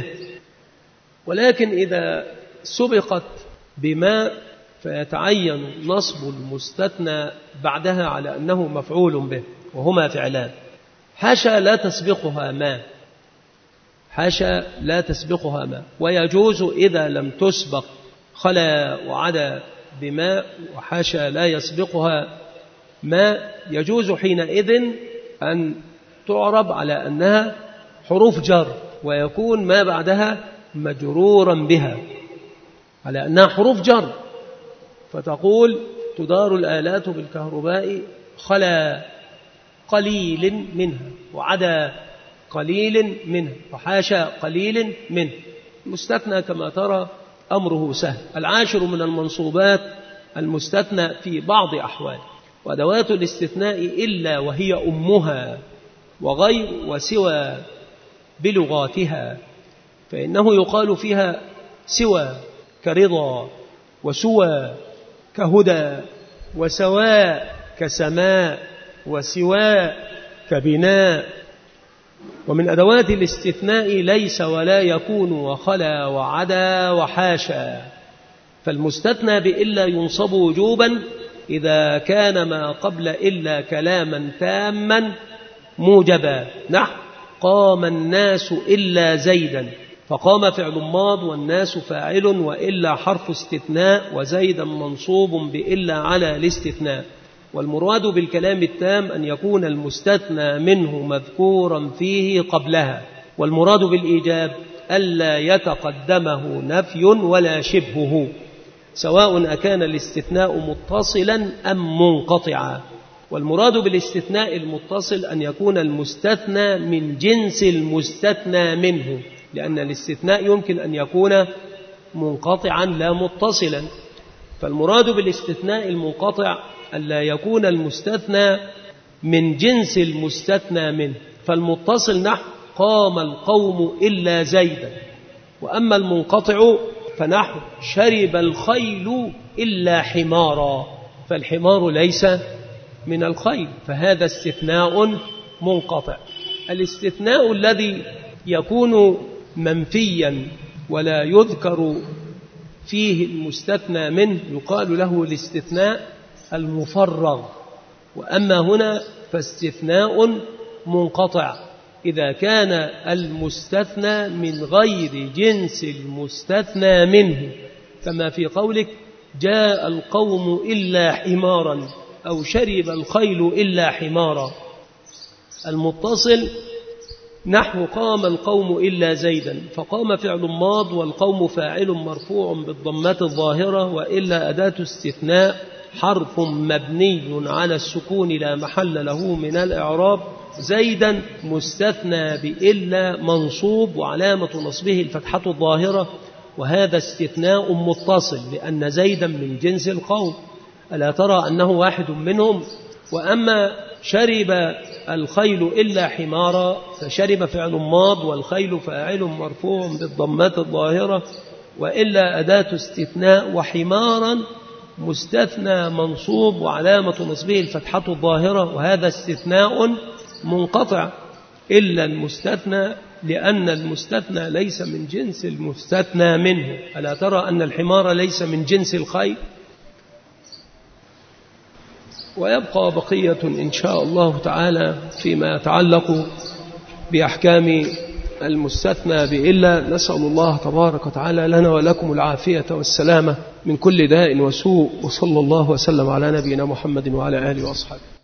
ولكن إذا سبقت بما فيتعين نصب المستثنى بعدها على أنه مفعول به، وهما فعلان. حاشا لا تسبقها ما، حاشا لا تسبقها ما، ويجوز إذا لم تسبق خلا وعدا بما، وحاشا لا يسبقها ما، يجوز حينئذ أن تعرب على أنها حروف جر، ويكون ما بعدها مجرورا بها على أنها حروف جر، فتقول تدار الآلات بالكهرباء خلا قليل منها، وعدا قليل منها، وحاشا قليل منه. المستثنى كما ترى أمره سهل. العاشر من المنصوبات المستثنى في بعض أحواله، وأدوات الاستثناء إلا وهي أمها وغير وسوى بلغاتها، فإنه يقال فيها سوى كرضا، وسوى كهدى، وسواء كسماء، وسواء كبناء. ومن أدوات الاستثناء ليس ولا يكون وخلا وعدا وحاشا. فالمستثنى بإلا ينصب وجوبا إذا كان ما قبل إلا كلاما تاما موجبا، نحو قام الناس إلا زيدا، فقام فعل ماض والناس فاعل، وإلا حرف استثناء، وزيدا منصوب بإلا على الاستثناء. والمراد بالكلام التام أن يكون المستثنى منه مذكورا فيه قبلها. والمراد بالإيجاب ألا يتقدمه نفي ولا شبهه، سواء أكان الاستثناء متصلا أم منقطعا. والمراد بالاستثناء المتصل أن يكون المستثنى من جنس المستثنى منه، لأن الاستثناء يمكن أن يكون منقطعا لا متصلا. فالمراد بالاستثناء المنقطع ألا يكون المستثنى من جنس المستثنى منه، فالمتصل نحو قام القوم إلا زيدا، وأما المنقطع فنحو شرب الخيل إلا حمارا، فالحمار ليس من الخيل، فهذا استثناء منقطع. الاستثناء الذي يكون منفيا ولا يذكر فيه المستثنى منه يقال له الاستثناء المفرغ. وأما هنا فاستثناء منقطع إذا كان المستثنى من غير جنس المستثنى منه، كما في قولك جاء القوم إلا حمارا أو شرب الخيل إلا حمارا. المتصل نحو قام القوم إلا زيدا، فقام فعل ماض والقوم فاعل مرفوع بالضمة الظاهرة، وإلا أداة استثناء حرف مبني على السكون لا محل له من الإعراب. زيدا مستثنى بإلا منصوب وعلامة نصبه الفتحة الظاهرة، وهذا استثناء متصل لأن زيدا من جنس القوم، ألا ترى أنه واحد منهم؟ وأما شرب الخيل إلا حمارا فشرب فعل ماض والخيل فاعل مرفوع بالضمة الظاهرة، وإلا أداة استثناء، وحمارا مستثنى منصوب وعلامة نصبه الفتحة الظاهرة، وهذا استثناء منقطع إلا المستثنى لأن المستثنى ليس من جنس المستثنى منه. ألا ترى أن الحمار ليس من جنس الخيل؟ ويبقى بقية إن شاء الله تعالى فيما يتعلق بأحكام المستثنى بإلا. نسأل الله تبارك وتعالى لنا ولكم العافية والسلامة من كل داء وسوء، وصلى الله وسلم على نبينا محمد وعلى آله وأصحابه.